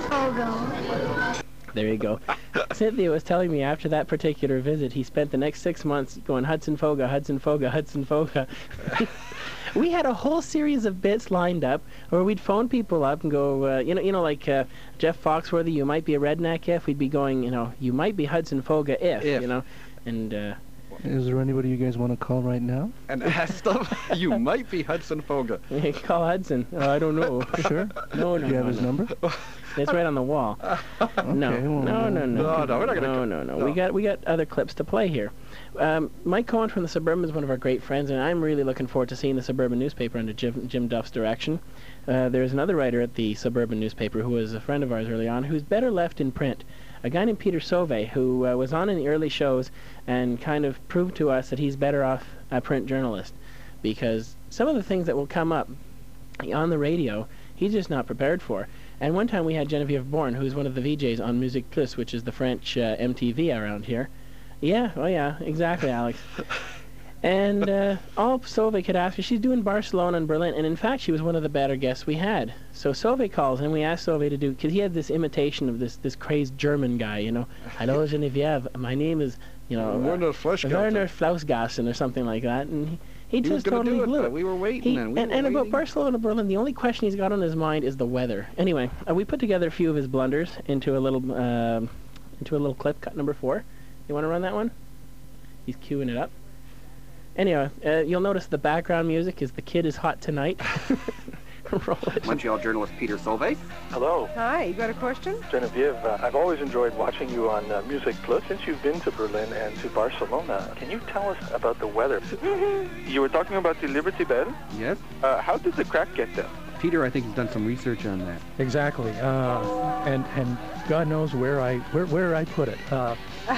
Speaker 4: Fogo.
Speaker 1: There you go. Cynthia was telling me after that particular visit, he spent the next six months going Hudson Foga, Hudson Foga, Hudson Foga. We had a whole series of bits lined up where we'd phone people up and go, uh, you know, you know, like uh, Jeff Foxworthy, you might be a redneck if. We'd be going, you know, you might be Hudson Foga if,
Speaker 2: If.
Speaker 1: you know, and. Uh,
Speaker 13: Is there anybody you guys want to call right now?
Speaker 2: And ask them, you might be Hudson Foga.
Speaker 1: You can call Hudson. Uh, I don't know.
Speaker 13: Sure.
Speaker 1: No, no,
Speaker 13: Do you have
Speaker 1: no,
Speaker 13: his
Speaker 1: no.
Speaker 13: number?
Speaker 1: It's right on the wall.
Speaker 13: Okay,
Speaker 1: no,
Speaker 13: well,
Speaker 1: no, no, no,
Speaker 2: No, no, we're not gonna
Speaker 1: no,
Speaker 2: go-
Speaker 1: no, no.
Speaker 2: no.
Speaker 1: We got we got other clips to play here. Um, Mike Cohen from the Suburban is one of our great friends, and I'm really looking forward to seeing the Suburban newspaper under Jim, Jim Duff's direction. Uh, there's another writer at the Suburban newspaper who was a friend of ours early on, who's better left in print. A guy named Peter Sauvé, who uh, was on in the early shows and kind of proved to us that he's better off a print journalist, because some of the things that will come up on the radio, he's just not prepared for. And one time we had Genevieve Bourne, who's one of the V Js on Musique Plus, which is the French uh, M T V around here. Yeah, oh yeah, exactly, Alex. And uh, all Sauvé could ask her, she's doing Barcelona and Berlin, and in fact she was one of the better guests we had. So Sauvé calls, and we asked Sauvé to do, because he had this imitation of this this crazed German guy, you know. Hello, Genevieve, my name is, you know,
Speaker 2: Werner
Speaker 1: uh,
Speaker 2: Fleischgassen.
Speaker 1: Werner Flausgassen or something like that, and he, he,
Speaker 2: He was
Speaker 1: just
Speaker 2: gonna
Speaker 1: totally
Speaker 2: do it,
Speaker 1: blew
Speaker 2: but
Speaker 1: it.
Speaker 2: we were waiting,
Speaker 1: He-
Speaker 2: and we
Speaker 1: and,
Speaker 2: were
Speaker 1: and about
Speaker 2: waiting.
Speaker 1: Barcelona, Berlin, the only question he's got on his mind is the weather. Anyway, uh, we put together a few of his blunders into a little um into a little clip, cut number four. You want to run that one? He's queuing it up. Anyway, uh, you'll notice the background music is "The Kid Is Hot Tonight." Roll it.
Speaker 5: Montreal journalist Peter Sauvé.
Speaker 23: Hello.
Speaker 19: Hi, you got a question?
Speaker 23: Genevieve, uh, I've always enjoyed watching you on uh, Music Plus. Since you've been to Berlin and to Barcelona, can you tell us about the weather? You were talking about the Liberty Bell.
Speaker 5: Yes.
Speaker 23: Uh, how did the crack get there?
Speaker 5: Peter, I think, has done some research on that.
Speaker 14: Exactly. Uh, and and God knows where I where where I put it. Uh,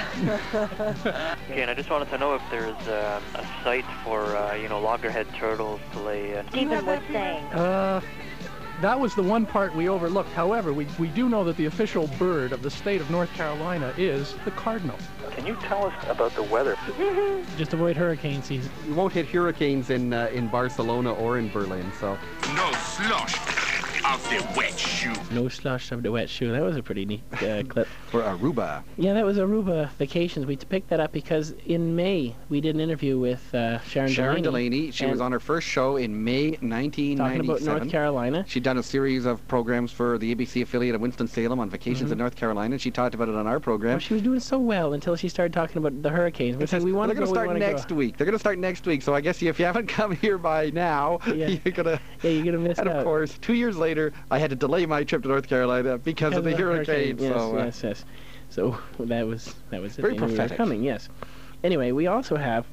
Speaker 24: Okay, and I just wanted to know if there's um, a site for, uh, you know, loggerhead turtles to lay. Uh...
Speaker 17: Stephen was saying.
Speaker 14: uh, that was the one part we overlooked. However, we we do know that the official bird of the state of North Carolina is the cardinal.
Speaker 23: Can you tell us about the weather?
Speaker 1: Just avoid hurricane season.
Speaker 5: You won't hit hurricanes in uh, in Barcelona or in Berlin, so.
Speaker 6: No slush of the wet shoe.
Speaker 1: No slush of the wet shoe. That was a pretty neat uh, clip.
Speaker 2: For Aruba.
Speaker 1: Yeah, that was Aruba Vacations. We picked that up because in May we did an interview with uh, Sharon,
Speaker 2: Sharon
Speaker 1: Delaney.
Speaker 2: Delaney. She
Speaker 1: and
Speaker 2: was on her first show in May nineteen ninety-seven.
Speaker 1: Talking about North Carolina.
Speaker 2: She'd done a series of programs for the A B C affiliate of Winston-Salem on vacations
Speaker 1: Mhm.
Speaker 2: in North Carolina, and she talked about it on our program.
Speaker 1: Well, she was doing so well until she started talking about the hurricanes. We said, we want to
Speaker 2: They're
Speaker 1: go,
Speaker 2: going to
Speaker 1: we
Speaker 2: start
Speaker 1: wanna
Speaker 2: next
Speaker 1: go.
Speaker 2: week. They're going to start next week. So I guess if you haven't come here by now,
Speaker 1: Yeah.
Speaker 2: you're going to...
Speaker 1: Yeah, you're going to miss
Speaker 2: And
Speaker 1: out.
Speaker 2: of course, two years later, I had to delay my trip to North Carolina because, of the hurricane.
Speaker 1: Yes,
Speaker 2: so, uh,
Speaker 1: yes, yes. So that was that was it.
Speaker 2: Very
Speaker 1: They knew we were
Speaker 2: prophetic.
Speaker 1: coming. Yes. Anyway, we also have.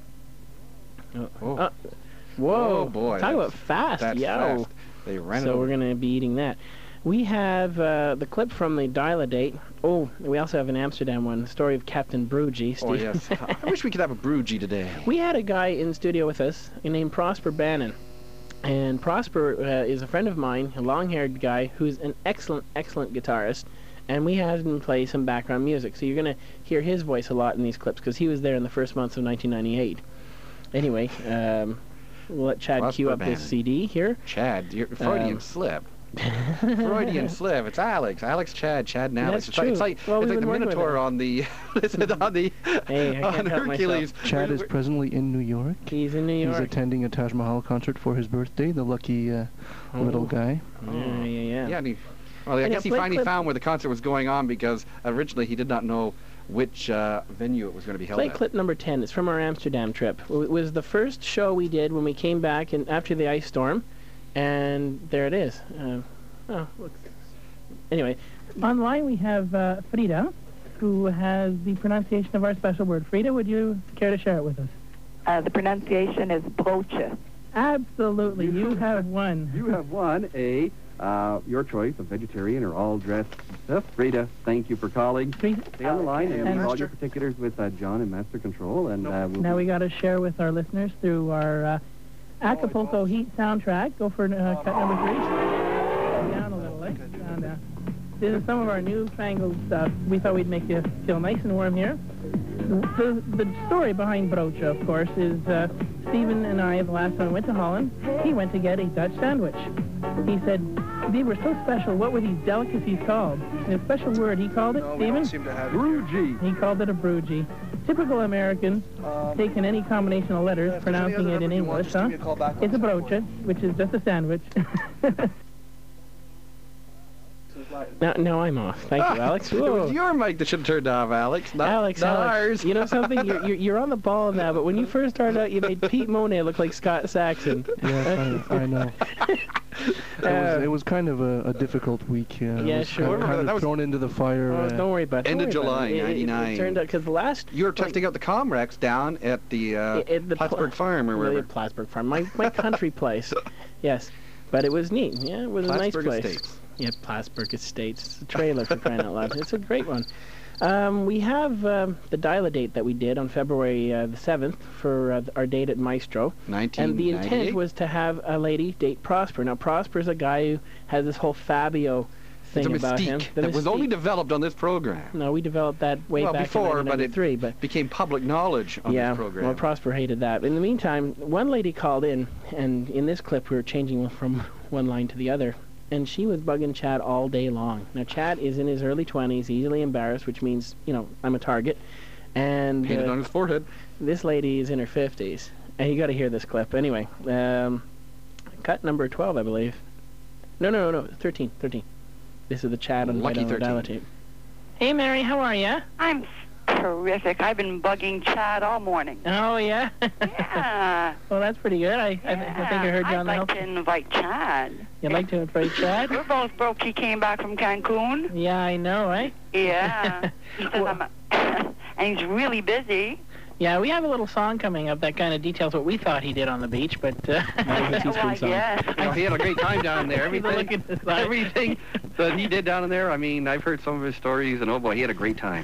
Speaker 1: Oh,
Speaker 2: Oh.
Speaker 1: uh, whoa,
Speaker 2: Oh, boy,
Speaker 1: Talk about
Speaker 2: that's-
Speaker 1: fast,
Speaker 2: that's
Speaker 1: yo.
Speaker 2: fast. They ran it
Speaker 1: So
Speaker 2: over.
Speaker 1: we're going to be eating that. We have uh, the clip from the Dial-A-Date. Oh, we also have an Amsterdam one, the story of Captain Brugge.
Speaker 2: Oh,
Speaker 1: Steve.
Speaker 2: yes. I wish we could have a Brugge today.
Speaker 1: We had a guy in studio with us named Prosper Bannon. And Prosper uh, is a friend of mine, a long-haired guy who's an excellent, excellent guitarist. And we had him play some background music. So you're going to hear his voice a lot in these clips because he was there in the first months of nineteen ninety-eight. Anyway, um, we'll let Chad
Speaker 2: Prosper
Speaker 1: cue up
Speaker 2: Bannon.
Speaker 1: his C D here.
Speaker 2: Chad, you're Freudian
Speaker 1: Um,
Speaker 2: slip. Freudian slip. It's Alex. Alex, Chad, Chad, and Alex.
Speaker 1: That's
Speaker 2: It's like, it's
Speaker 1: true.
Speaker 2: like,
Speaker 1: Well,
Speaker 2: it's
Speaker 1: we've
Speaker 2: like the
Speaker 1: been working with
Speaker 2: Minotaur
Speaker 1: him.
Speaker 2: on the, on the,
Speaker 1: Hey, I
Speaker 2: on
Speaker 1: can't help
Speaker 2: Hercules.
Speaker 1: myself.
Speaker 13: Chad is presently in New York.
Speaker 1: He's in New
Speaker 13: He's
Speaker 1: York.
Speaker 13: attending a Taj Mahal concert for his birthday, the lucky uh,
Speaker 1: Oh.
Speaker 13: little guy.
Speaker 1: Yeah, yeah, yeah.
Speaker 2: Yeah, and he, well, I
Speaker 1: And
Speaker 2: guess
Speaker 1: yeah,
Speaker 2: he
Speaker 1: play
Speaker 2: finally
Speaker 1: clip-
Speaker 2: found where the concert was going on because originally he did not know which uh, venue it was going to be held
Speaker 1: Play
Speaker 2: at.
Speaker 1: clip number ten. It's from our Amsterdam trip. It was the first show we did when we came back in, after the ice storm. And there it is. Uh, oh, look. Anyway,
Speaker 14: Online we have uh, Frida, who has the pronunciation of our special word. Frida, would you care to share it with us?
Speaker 17: Uh, the pronunciation is broche.
Speaker 14: Absolutely. You have won.
Speaker 5: You have won a, uh, your choice of vegetarian or all-dressed stuff. Frida, thank you for calling. Stay on the line and
Speaker 14: And
Speaker 5: leave all
Speaker 14: Master-
Speaker 5: your particulars with uh, John and Master Control. And uh, we'll
Speaker 14: Now
Speaker 5: be-
Speaker 14: we got to share with our listeners through our uh, Acapulco Heat soundtrack. Go for uh, cut number three. Down a little, eh? Down, down. This is some of our newfangled stuff. We thought we'd make you feel nice and warm here. The, the story behind Broodje, of course, is uh, Stephen and I, the last time we went to Holland, he went to get a Dutch sandwich. He said, they were so special. What were these delicacies called? And a special word he called it,
Speaker 13: No, we
Speaker 14: Stephen?
Speaker 13: don't seem to have it.
Speaker 2: Broodje.
Speaker 14: He called it a broodje. Typical American,
Speaker 13: Um,
Speaker 14: taking any combination of letters,
Speaker 13: if there's any
Speaker 14: pronouncing
Speaker 13: other
Speaker 14: it in
Speaker 13: number you want,
Speaker 14: English,
Speaker 13: just give
Speaker 14: huh?
Speaker 13: me a call back on
Speaker 14: It's a
Speaker 13: the
Speaker 14: broodje, which is just a sandwich.
Speaker 1: No, no, I'm off. Thank you, Alex.
Speaker 2: It
Speaker 1: Whoa.
Speaker 2: was your mic that should have turned off, Alex. Not,
Speaker 1: Alex,
Speaker 2: not
Speaker 1: Alex,
Speaker 2: ours.
Speaker 1: you know something? You're, you're, you're on the ball now, but when you first started out, you made Pete Monet look like Scott Saxon.
Speaker 13: Yeah, I, I know. It was, it was kind of a, a difficult week. Uh,
Speaker 1: Yeah,
Speaker 13: I was
Speaker 1: sure.
Speaker 13: Kind of, kind
Speaker 2: That
Speaker 13: of
Speaker 2: was-
Speaker 13: thrown into the fire.
Speaker 1: Oh,
Speaker 13: uh,
Speaker 1: don't worry about it.
Speaker 2: End
Speaker 1: Don't
Speaker 2: of
Speaker 1: worry about
Speaker 2: July,
Speaker 1: it. It- it-
Speaker 2: ninety-nine.
Speaker 1: It turned out, because the last...
Speaker 2: You were testing out the Comrex down at the, uh,
Speaker 1: I- at the Pla-
Speaker 2: Plattsburgh Farm or
Speaker 1: the
Speaker 2: wherever.
Speaker 1: Plattsburgh Farm, my, my country place. Yes, but it was neat. Yeah, it was a nice
Speaker 2: Plattsburgh
Speaker 1: place.
Speaker 2: Estates.
Speaker 1: Yeah, Plattsburgh Estates. It's a trailer for crying out loud. It's a great one. Um, we have um, the dial-a-date that we did on February uh, the seventh for uh, our date at Maestro. And the intent
Speaker 2: nineteen ninety-eight?
Speaker 1: was to have a lady date Prosper. Now, Prosper's a guy who has this whole Fabio
Speaker 2: It's
Speaker 1: thing
Speaker 2: a
Speaker 1: about him.
Speaker 2: mystique
Speaker 1: The
Speaker 2: that was only
Speaker 1: mystique.
Speaker 2: developed on this program.
Speaker 1: No, we developed that way
Speaker 2: well,
Speaker 1: back
Speaker 2: before,
Speaker 1: in
Speaker 2: but
Speaker 1: nineteen
Speaker 2: it
Speaker 1: ninety-three, but
Speaker 2: became public knowledge on
Speaker 1: yeah,
Speaker 2: this program.
Speaker 1: well, Prosper hated that. In the meantime, one lady called in, and in this clip we were changing from one line to the other, and she was bugging Chad all day long. Now, Chad is in his early twenties, easily embarrassed, which means, you know, I'm a target. And
Speaker 2: Painted
Speaker 1: uh,
Speaker 2: on his forehead.
Speaker 1: this lady is in her fifties. And you got to hear this clip. Anyway, um, cut number twelve, I believe. No, no, no, thirteen, thirteen. This is the Chad on
Speaker 2: Lucky
Speaker 1: Vital
Speaker 2: thirteen.
Speaker 1: Modality. Hey, Mary, how are ya?
Speaker 7: I'm terrific. I've been bugging Chad all morning.
Speaker 1: Oh, yeah?
Speaker 7: Yeah.
Speaker 1: Well, that's pretty good. I, I, th- I think I heard you
Speaker 7: I'd
Speaker 1: on the
Speaker 7: like
Speaker 1: help.
Speaker 7: to invite Chad.
Speaker 1: You'd like to invite Chad?
Speaker 7: We're both broke. He came back from Cancun.
Speaker 1: Yeah, I know, eh?
Speaker 7: Yeah. He says I'm a and he's really busy.
Speaker 14: Yeah, we have a little song coming up that kind of details what we thought he did on the beach, but... Uh,
Speaker 7: Well, I guess.
Speaker 5: You know, he had a great time down there. Everything, everything that he did down there, I mean, I've heard some of his stories, and oh boy, he had a great time.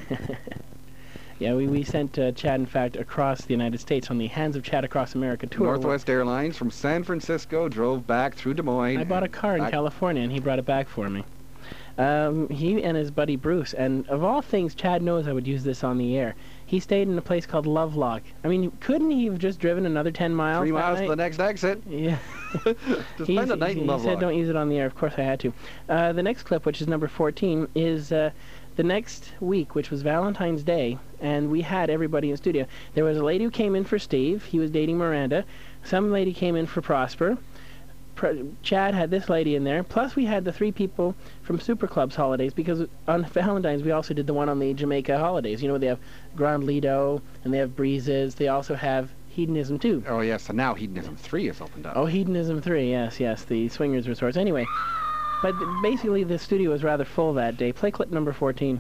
Speaker 1: Yeah, we, we sent uh, Chad, in fact, across the United States on the Hands of Chad Across America tour.
Speaker 2: Northwest Airlines from San Francisco drove back through Des Moines.
Speaker 1: I bought a car in
Speaker 2: back-
Speaker 1: California, and he brought it back for me. Um, he and his buddy Bruce, and of all things, Chad knows I would use this on the air. He stayed in a place called Lovelock. I mean, couldn't he have just driven another ten miles?
Speaker 2: Three
Speaker 1: that
Speaker 2: miles
Speaker 1: night?
Speaker 2: to the next exit.
Speaker 1: Yeah.
Speaker 2: To
Speaker 1: He's-
Speaker 2: spend the night
Speaker 1: he,
Speaker 2: in
Speaker 1: he
Speaker 2: Lovelock.
Speaker 1: said don't use it on the air. Of course I had to. Uh, the next clip, which is number fourteen, is uh, the next week, which was Valentine's Day, and we had everybody in studio. There was a lady who came in for Steve. He was dating Miranda. Some lady came in for Prosper. Pro- Chad had this lady in there. Plus we had the three people from Super Club's holidays, because on Valentine's we also did the one on the Jamaica holidays. You know, they have Grand Lido, and they have Breezes. They also have Hedonism too.
Speaker 2: Oh, yes, and now Hedonism three has opened up.
Speaker 1: Oh, Hedonism three, yes, yes, the swingers resorts. Anyway, but basically the studio was rather full that day. Play clip number fourteen.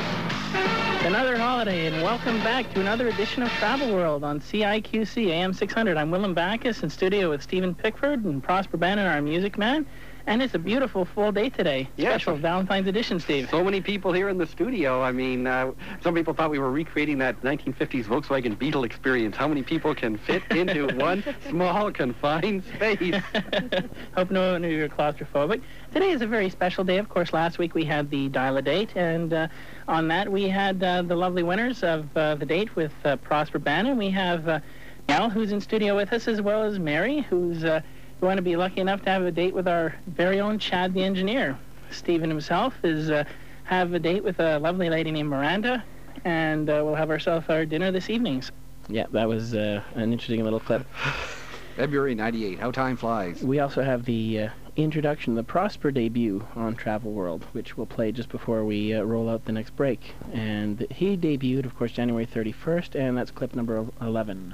Speaker 14: Another holiday, and welcome back to another edition of Travel World on C I Q C A M six hundred. I'm Willem Backus in studio with Stephen Pickford and Prosper Bannon, our music man. And it's a beautiful full day today.
Speaker 5: Yes.
Speaker 14: Special Valentine's edition, Steve.
Speaker 5: So many people here in the studio. I mean, uh, some people thought we were recreating that nineteen fifties Volkswagen Beetle experience. How many people can fit into one small, confined space?
Speaker 14: Hope no one of you are claustrophobic. Today is a very special day. Of course, last week we had the dial-a-date, and uh, on that we had uh, the lovely winners of uh, the date with uh, Prosper Bannon. We have uh, Mel, who's in studio with us, as well as Mary, who's uh, going to be lucky enough to have a date with our very own Chad the engineer. Stephen himself is uh, have a date with a lovely lady named Miranda, and uh, we'll have ourselves our dinner this evening.
Speaker 1: Yeah, that was uh, an interesting little clip.
Speaker 2: February ninety-eight, how time flies.
Speaker 1: We also have the uh, introduction, the Prosper debut on Travel World, which we'll play just before we uh, roll out the next break. And he debuted, of course, January thirty-first, and that's clip number eleven.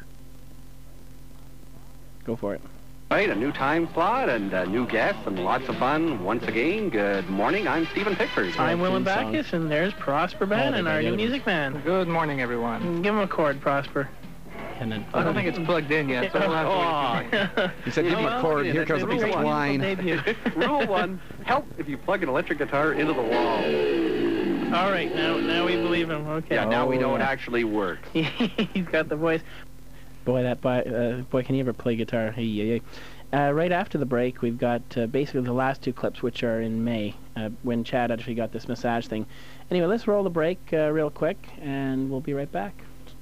Speaker 1: Go for it.
Speaker 5: Right, a new time slot and uh, new guests and lots of fun. Once again, good morning. I'm Stephen Pickford.
Speaker 14: I'm Willem
Speaker 1: theme song.
Speaker 14: Backus, and there's Prosper Bannon, our new music man.
Speaker 15: Good morning, everyone.
Speaker 14: Give him a chord, Prosper.
Speaker 1: And then
Speaker 15: I don't think it's plugged in yet, so we'll have to wait for me.
Speaker 2: He said, give me a cord, here comes a piece of twine.
Speaker 5: Rule one, help if you plug an electric guitar into the wall.
Speaker 14: All right, now now we believe him. Okay.
Speaker 5: Yeah, now we know it
Speaker 1: yeah.
Speaker 5: actually works.
Speaker 14: He's got the voice.
Speaker 1: Boy, that boy, uh, boy, can he ever play guitar? Hey, hey, hey. Uh, right after the break, we've got uh, basically the last two clips, which are in May, uh, when Chad actually got this massage thing. Anyway, let's roll the break uh, real quick, and we'll be right back.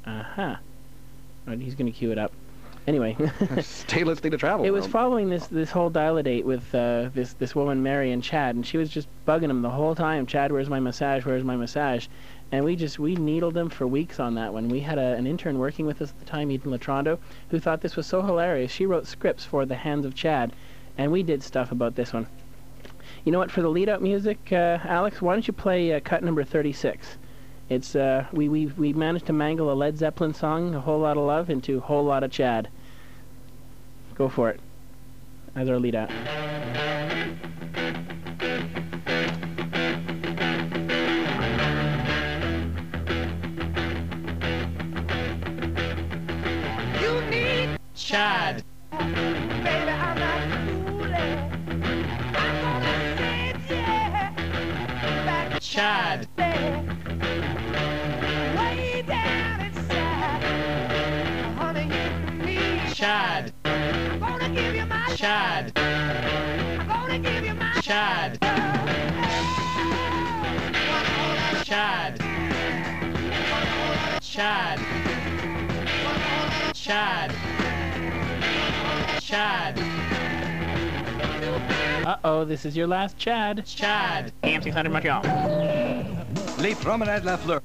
Speaker 1: Uh-huh. Right, he's going to cue it up. Anyway.
Speaker 2: Stay listening to Travel
Speaker 1: It was
Speaker 2: World.
Speaker 1: following this this whole dial-a-date with uh, this this woman, Mary, and Chad, and she was just bugging him the whole time. Chad, where's my massage? Where's my massage? And we just, we needled him for weeks on that one. We had a, an intern working with us at the time, Eden Latrondo, who thought this was so hilarious. She wrote scripts for The Hands of Chad, and we did stuff about this one. You know what, for the lead-up music, uh, Alex, why don't you play uh, cut number thirty-six? It's, uh, we, we, we managed to mangle a Led Zeppelin song, A Whole Lot of Love, into A Whole Lot of Chad. Go for it, as our lead-out.
Speaker 12: You need
Speaker 1: Chad.
Speaker 12: Baby, I'm not fooling. I'm gonna send you back to
Speaker 1: Chad.
Speaker 12: Way down inside. Honey, you need
Speaker 1: Chad.
Speaker 12: I'm gonna give you my
Speaker 1: Chad.
Speaker 12: I'm gonna give you my
Speaker 1: Chad. Chad. Chad. Chad. Chad. Uh-oh, this is your last Chad. Chad. A M six hundred Montreal.
Speaker 8: Les Promenades La Fleur.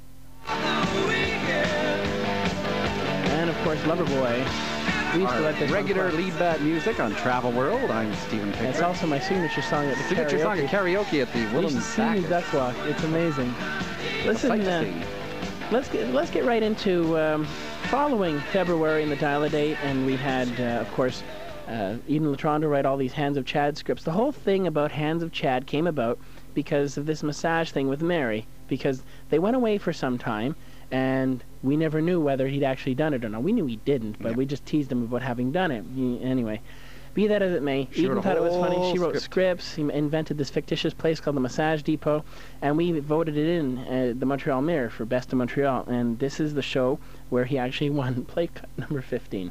Speaker 1: And of course, Loverboy. We used to let this
Speaker 2: Regular lead bat music on Travel World. I'm Stephen Pickford.
Speaker 1: It's also my signature song at the
Speaker 2: Signature
Speaker 1: karaoke.
Speaker 2: song at karaoke at the
Speaker 1: You should
Speaker 2: Willem
Speaker 1: see me
Speaker 2: Bacchus.
Speaker 1: duck walk. It's amazing. Listen,
Speaker 2: sight to
Speaker 1: uh,
Speaker 2: see.
Speaker 1: let's get let's get right into um, following February in the dial-a-date, and we had, uh, of course, uh, Eden Latrondo write all these Hands of Chad scripts. The whole thing about Hands of Chad came about because of this massage thing with Mary, because they went away for some time, and we never knew whether he'd actually done it or not. We knew he didn't, but
Speaker 2: Yeah.
Speaker 1: we just teased him about having done it. He, anyway, be that as it may,
Speaker 2: She
Speaker 1: Eden
Speaker 2: wrote a
Speaker 1: thought it was funny.
Speaker 2: whole
Speaker 1: She wrote
Speaker 2: script.
Speaker 1: scripts. He invented this fictitious place called the Massage Depot, and we voted it in uh, the Montreal Mirror for Best of Montreal. And this is the show where he actually won play cut number fifteen.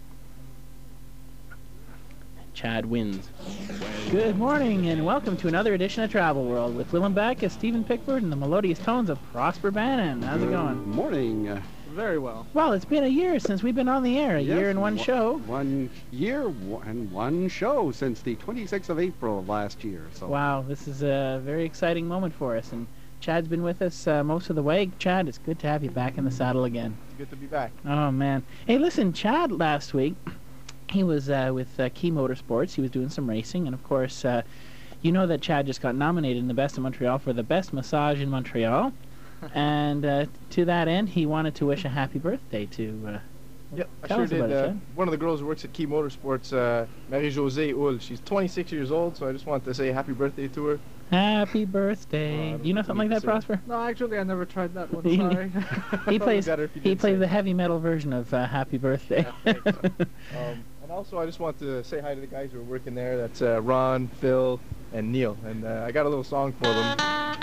Speaker 1: Chad wins. Good morning, and welcome to another edition of Travel World with Willem Bacchus, Stephen Pickford, and the melodious tones of Prosper Bannon. How's it going?
Speaker 2: Morning. Uh,
Speaker 9: Very well.
Speaker 1: Well, it's been a year since we've been on the air. A
Speaker 2: yes,
Speaker 1: year and one
Speaker 2: one-
Speaker 1: show.
Speaker 2: One year one- and one show since the twenty-sixth of April of last year. So
Speaker 1: Wow, this is a very exciting moment for us, and Chad's been with us uh, most of the way. Chad, it's good to have you back in the saddle again.
Speaker 9: It's good to be back.
Speaker 1: Oh, man. Hey, listen, Chad last week, he was uh, with uh, Key Motorsports. He was doing some racing, and of course, uh, you know that Chad just got nominated in the Best of Montreal for the best massage in Montreal. And uh, to that end, he wanted to wish a happy birthday to... Uh,
Speaker 9: Yep, I
Speaker 1: tell
Speaker 9: sure
Speaker 1: us
Speaker 9: did.
Speaker 1: about it,
Speaker 9: Uh,
Speaker 1: Chad.
Speaker 9: one of the girls who works at Key Motorsports, uh, Marie-Josée Hull, she's twenty-six years old, so I just wanted to say happy birthday to her.
Speaker 1: Happy birthday.
Speaker 9: Uh,
Speaker 1: Do you know something like that, Prosper?
Speaker 15: No, actually, I never tried that one.
Speaker 1: He-
Speaker 15: Sorry.
Speaker 1: He
Speaker 9: Probably
Speaker 1: plays,
Speaker 9: better if you
Speaker 1: he
Speaker 9: didn't
Speaker 1: plays
Speaker 9: say
Speaker 1: the
Speaker 9: it.
Speaker 1: heavy metal version of uh, Happy Birthday.
Speaker 9: Um, and also, I just want to say hi to the guys who are working there. That's uh, Ron, Phil, and Neil. And uh, I got a little song for them.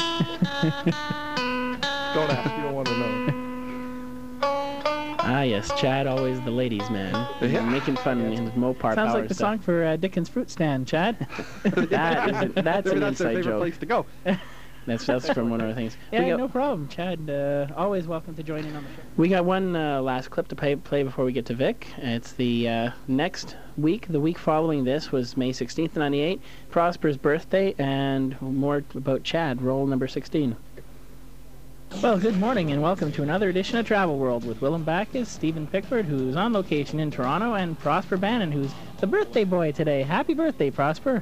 Speaker 9: Don't ask, you don't want to know.
Speaker 1: Ah, yes, Chad, always the ladies' man.
Speaker 2: Yeah.
Speaker 1: Making fun in his Mopar
Speaker 14: Sounds
Speaker 1: power
Speaker 14: like the
Speaker 1: stuff.
Speaker 14: song for uh, Dickens Fruit Stand, Chad.
Speaker 1: That is a, that's
Speaker 2: Maybe
Speaker 1: an
Speaker 2: that's their
Speaker 1: inside
Speaker 2: favorite
Speaker 1: joke.
Speaker 2: place to go.
Speaker 1: That's that's from one of our things.
Speaker 14: Yeah,
Speaker 1: we got,
Speaker 14: no problem, Chad. Uh, always welcome to join in on the show.
Speaker 1: we got one uh, last clip to play, play before we get to Vic. It's the uh, next week. The week following this was May sixteenth, ninety-eight. Prosper's birthday, and more about Chad. Roll number sixteen. Well, good morning and welcome to another edition of Travel World with Willem Bacchus, Stephen Pickford, who's on location in Toronto, and Prosper Bannon, who's the birthday boy today. Happy birthday, Prosper.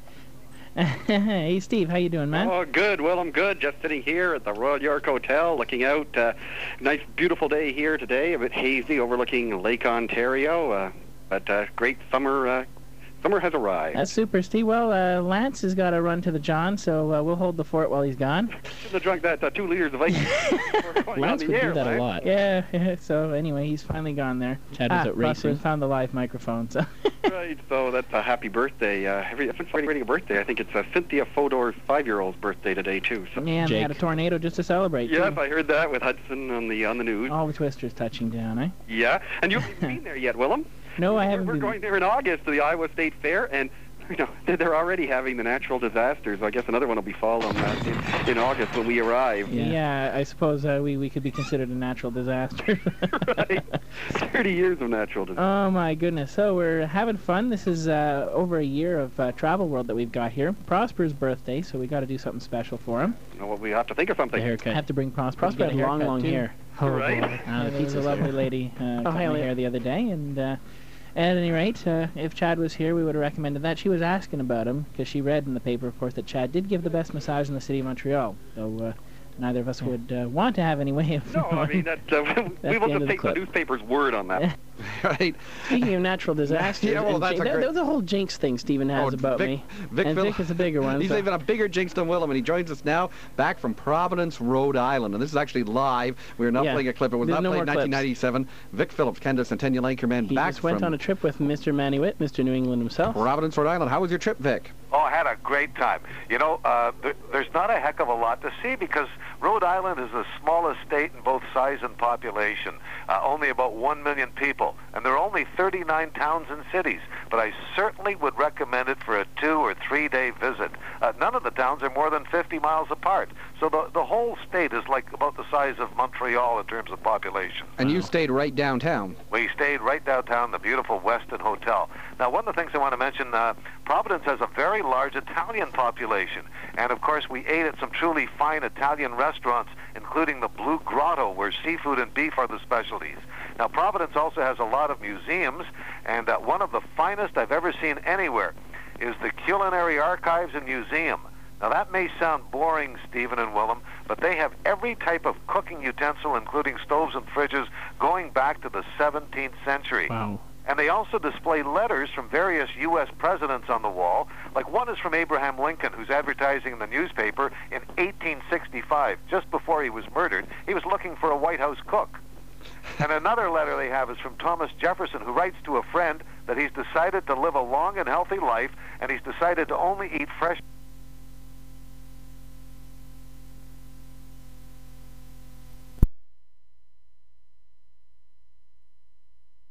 Speaker 1: Hey, Steve, how you doing, man?
Speaker 5: Oh, good. Well, I'm good. Just sitting here at the Royal York Hotel, looking out. Uh, nice, beautiful day here today. A bit hazy, overlooking Lake Ontario. Uh, but uh, great summer. Uh, summer has arrived.
Speaker 1: That's super, Steve. Well, uh, Lance has got to run to the John, so uh, we'll hold the fort while he's gone.
Speaker 5: Shouldn't have drunk that uh, two liters of ice. before going
Speaker 1: Lance
Speaker 5: on
Speaker 1: would
Speaker 5: the
Speaker 1: do
Speaker 5: air,
Speaker 1: that a
Speaker 5: right?
Speaker 1: lot. Yeah, so anyway, he's finally gone there. Chad was
Speaker 14: ah,
Speaker 1: out
Speaker 14: Prosper
Speaker 1: racing.
Speaker 14: found the live microphone, so...
Speaker 5: Right, so that's a happy birthday. Uh, every, everyone's celebrating a birthday. I think it's uh, Cynthia Fodor's five-year-old's birthday today, too. So.
Speaker 14: Yeah, and they had a tornado just to celebrate,
Speaker 5: Yep,
Speaker 14: too.
Speaker 5: I heard that with Hudson on the on the news.
Speaker 14: All the twisters touching down, eh?
Speaker 5: Yeah, and you haven't been there yet, Willem?
Speaker 14: No, I
Speaker 5: We're-
Speaker 14: haven't
Speaker 5: We're
Speaker 14: been.
Speaker 5: going there in August to the Iowa State Fair, and you know, they're already having the natural disasters. I guess another one will be following that in, in August when we arrive.
Speaker 14: Yeah, yeah I suppose uh, we, we could be considered a natural disaster.
Speaker 5: Right. thirty years of natural disaster.
Speaker 14: Oh, my goodness. So we're having fun. This is uh, over a year of uh, Travel World that we've got here. Prosper's birthday, so we got to do something special for him.
Speaker 5: You know, well, we have to think of something.
Speaker 14: The haircut. Have to bring Prosper,
Speaker 1: Prosper
Speaker 14: to get
Speaker 1: had
Speaker 14: a
Speaker 1: long,
Speaker 14: haircut,
Speaker 1: long
Speaker 14: too.
Speaker 1: hair.
Speaker 14: Oh,
Speaker 5: Right.
Speaker 14: boy. Uh, the pizza's a lovely lady uh,
Speaker 1: Oh,
Speaker 14: cut my
Speaker 1: hey,
Speaker 14: hair the other day, and uh, at any rate, uh, if Chad was here, we would have recommended that. She was asking about him, because she read in the paper, of course, that Chad did give the best massage in the city of Montreal, so uh, neither of us would uh, want to have any way of
Speaker 5: No, I mean, that, uh, we will just take the, the newspaper's word on that.
Speaker 2: Right.
Speaker 1: Speaking of natural disasters,
Speaker 2: Yeah, well,
Speaker 1: and
Speaker 2: that's
Speaker 1: Jin-
Speaker 2: a
Speaker 1: there,
Speaker 2: great-
Speaker 1: there was a whole jinx thing Stephen has
Speaker 2: Oh,
Speaker 1: about
Speaker 2: Vic,
Speaker 1: me.
Speaker 2: Vic
Speaker 1: and
Speaker 2: Phil-
Speaker 1: Vic is a bigger one.
Speaker 2: He's
Speaker 1: so-
Speaker 2: even a bigger jinx than Willem, and he joins us now back from Providence, Rhode Island. And this is actually live. We're not
Speaker 1: Yeah.
Speaker 2: playing a clip. It was
Speaker 1: There's
Speaker 2: not
Speaker 1: no
Speaker 2: played in
Speaker 1: more clips.
Speaker 2: nineteen ninety-seven. Vic Phillips, Kendall Centennial Anchorman,
Speaker 1: He
Speaker 2: back
Speaker 1: just went
Speaker 2: from
Speaker 1: on a trip with Mister Manny Witt, Mister New England himself.
Speaker 2: Providence, Rhode Island. How was your trip, Vic?
Speaker 3: Oh, I had a great time. You know, uh, th- there's not a heck of a lot to see because Rhode Island is the smallest state in both size and population, uh, only about one million people, and there are only thirty-nine towns and cities. But I certainly would recommend it for a two or three-day visit. Uh, none of the towns are more than fifty miles apart, so the the whole state is like about the size of Montreal in terms of population.
Speaker 2: And you stayed right downtown.
Speaker 3: We stayed right downtown, the beautiful Westin Hotel. Now, one of the things I want to mention, uh, Providence has a very large Italian population. And, of course, we ate at some truly fine Italian restaurants, including the Blue Grotto, where seafood and beef are the specialties. Now, Providence also has a lot of museums, and uh, one of the finest I've ever seen anywhere is the Culinary Archives and Museum. Now, that may sound boring, Stephen and Willem, but they have every type of cooking utensil, including stoves and fridges, going back to the seventeenth century.
Speaker 1: Wow.
Speaker 3: And they also display letters from various U S presidents on the wall. Like one is from Abraham Lincoln, who's advertising in the newspaper in eighteen sixty-five, just before he was murdered. He was looking for a White House cook. And another letter they have is from Thomas Jefferson, who writes to a friend that he's decided to live a long and healthy life, and he's decided to only eat fresh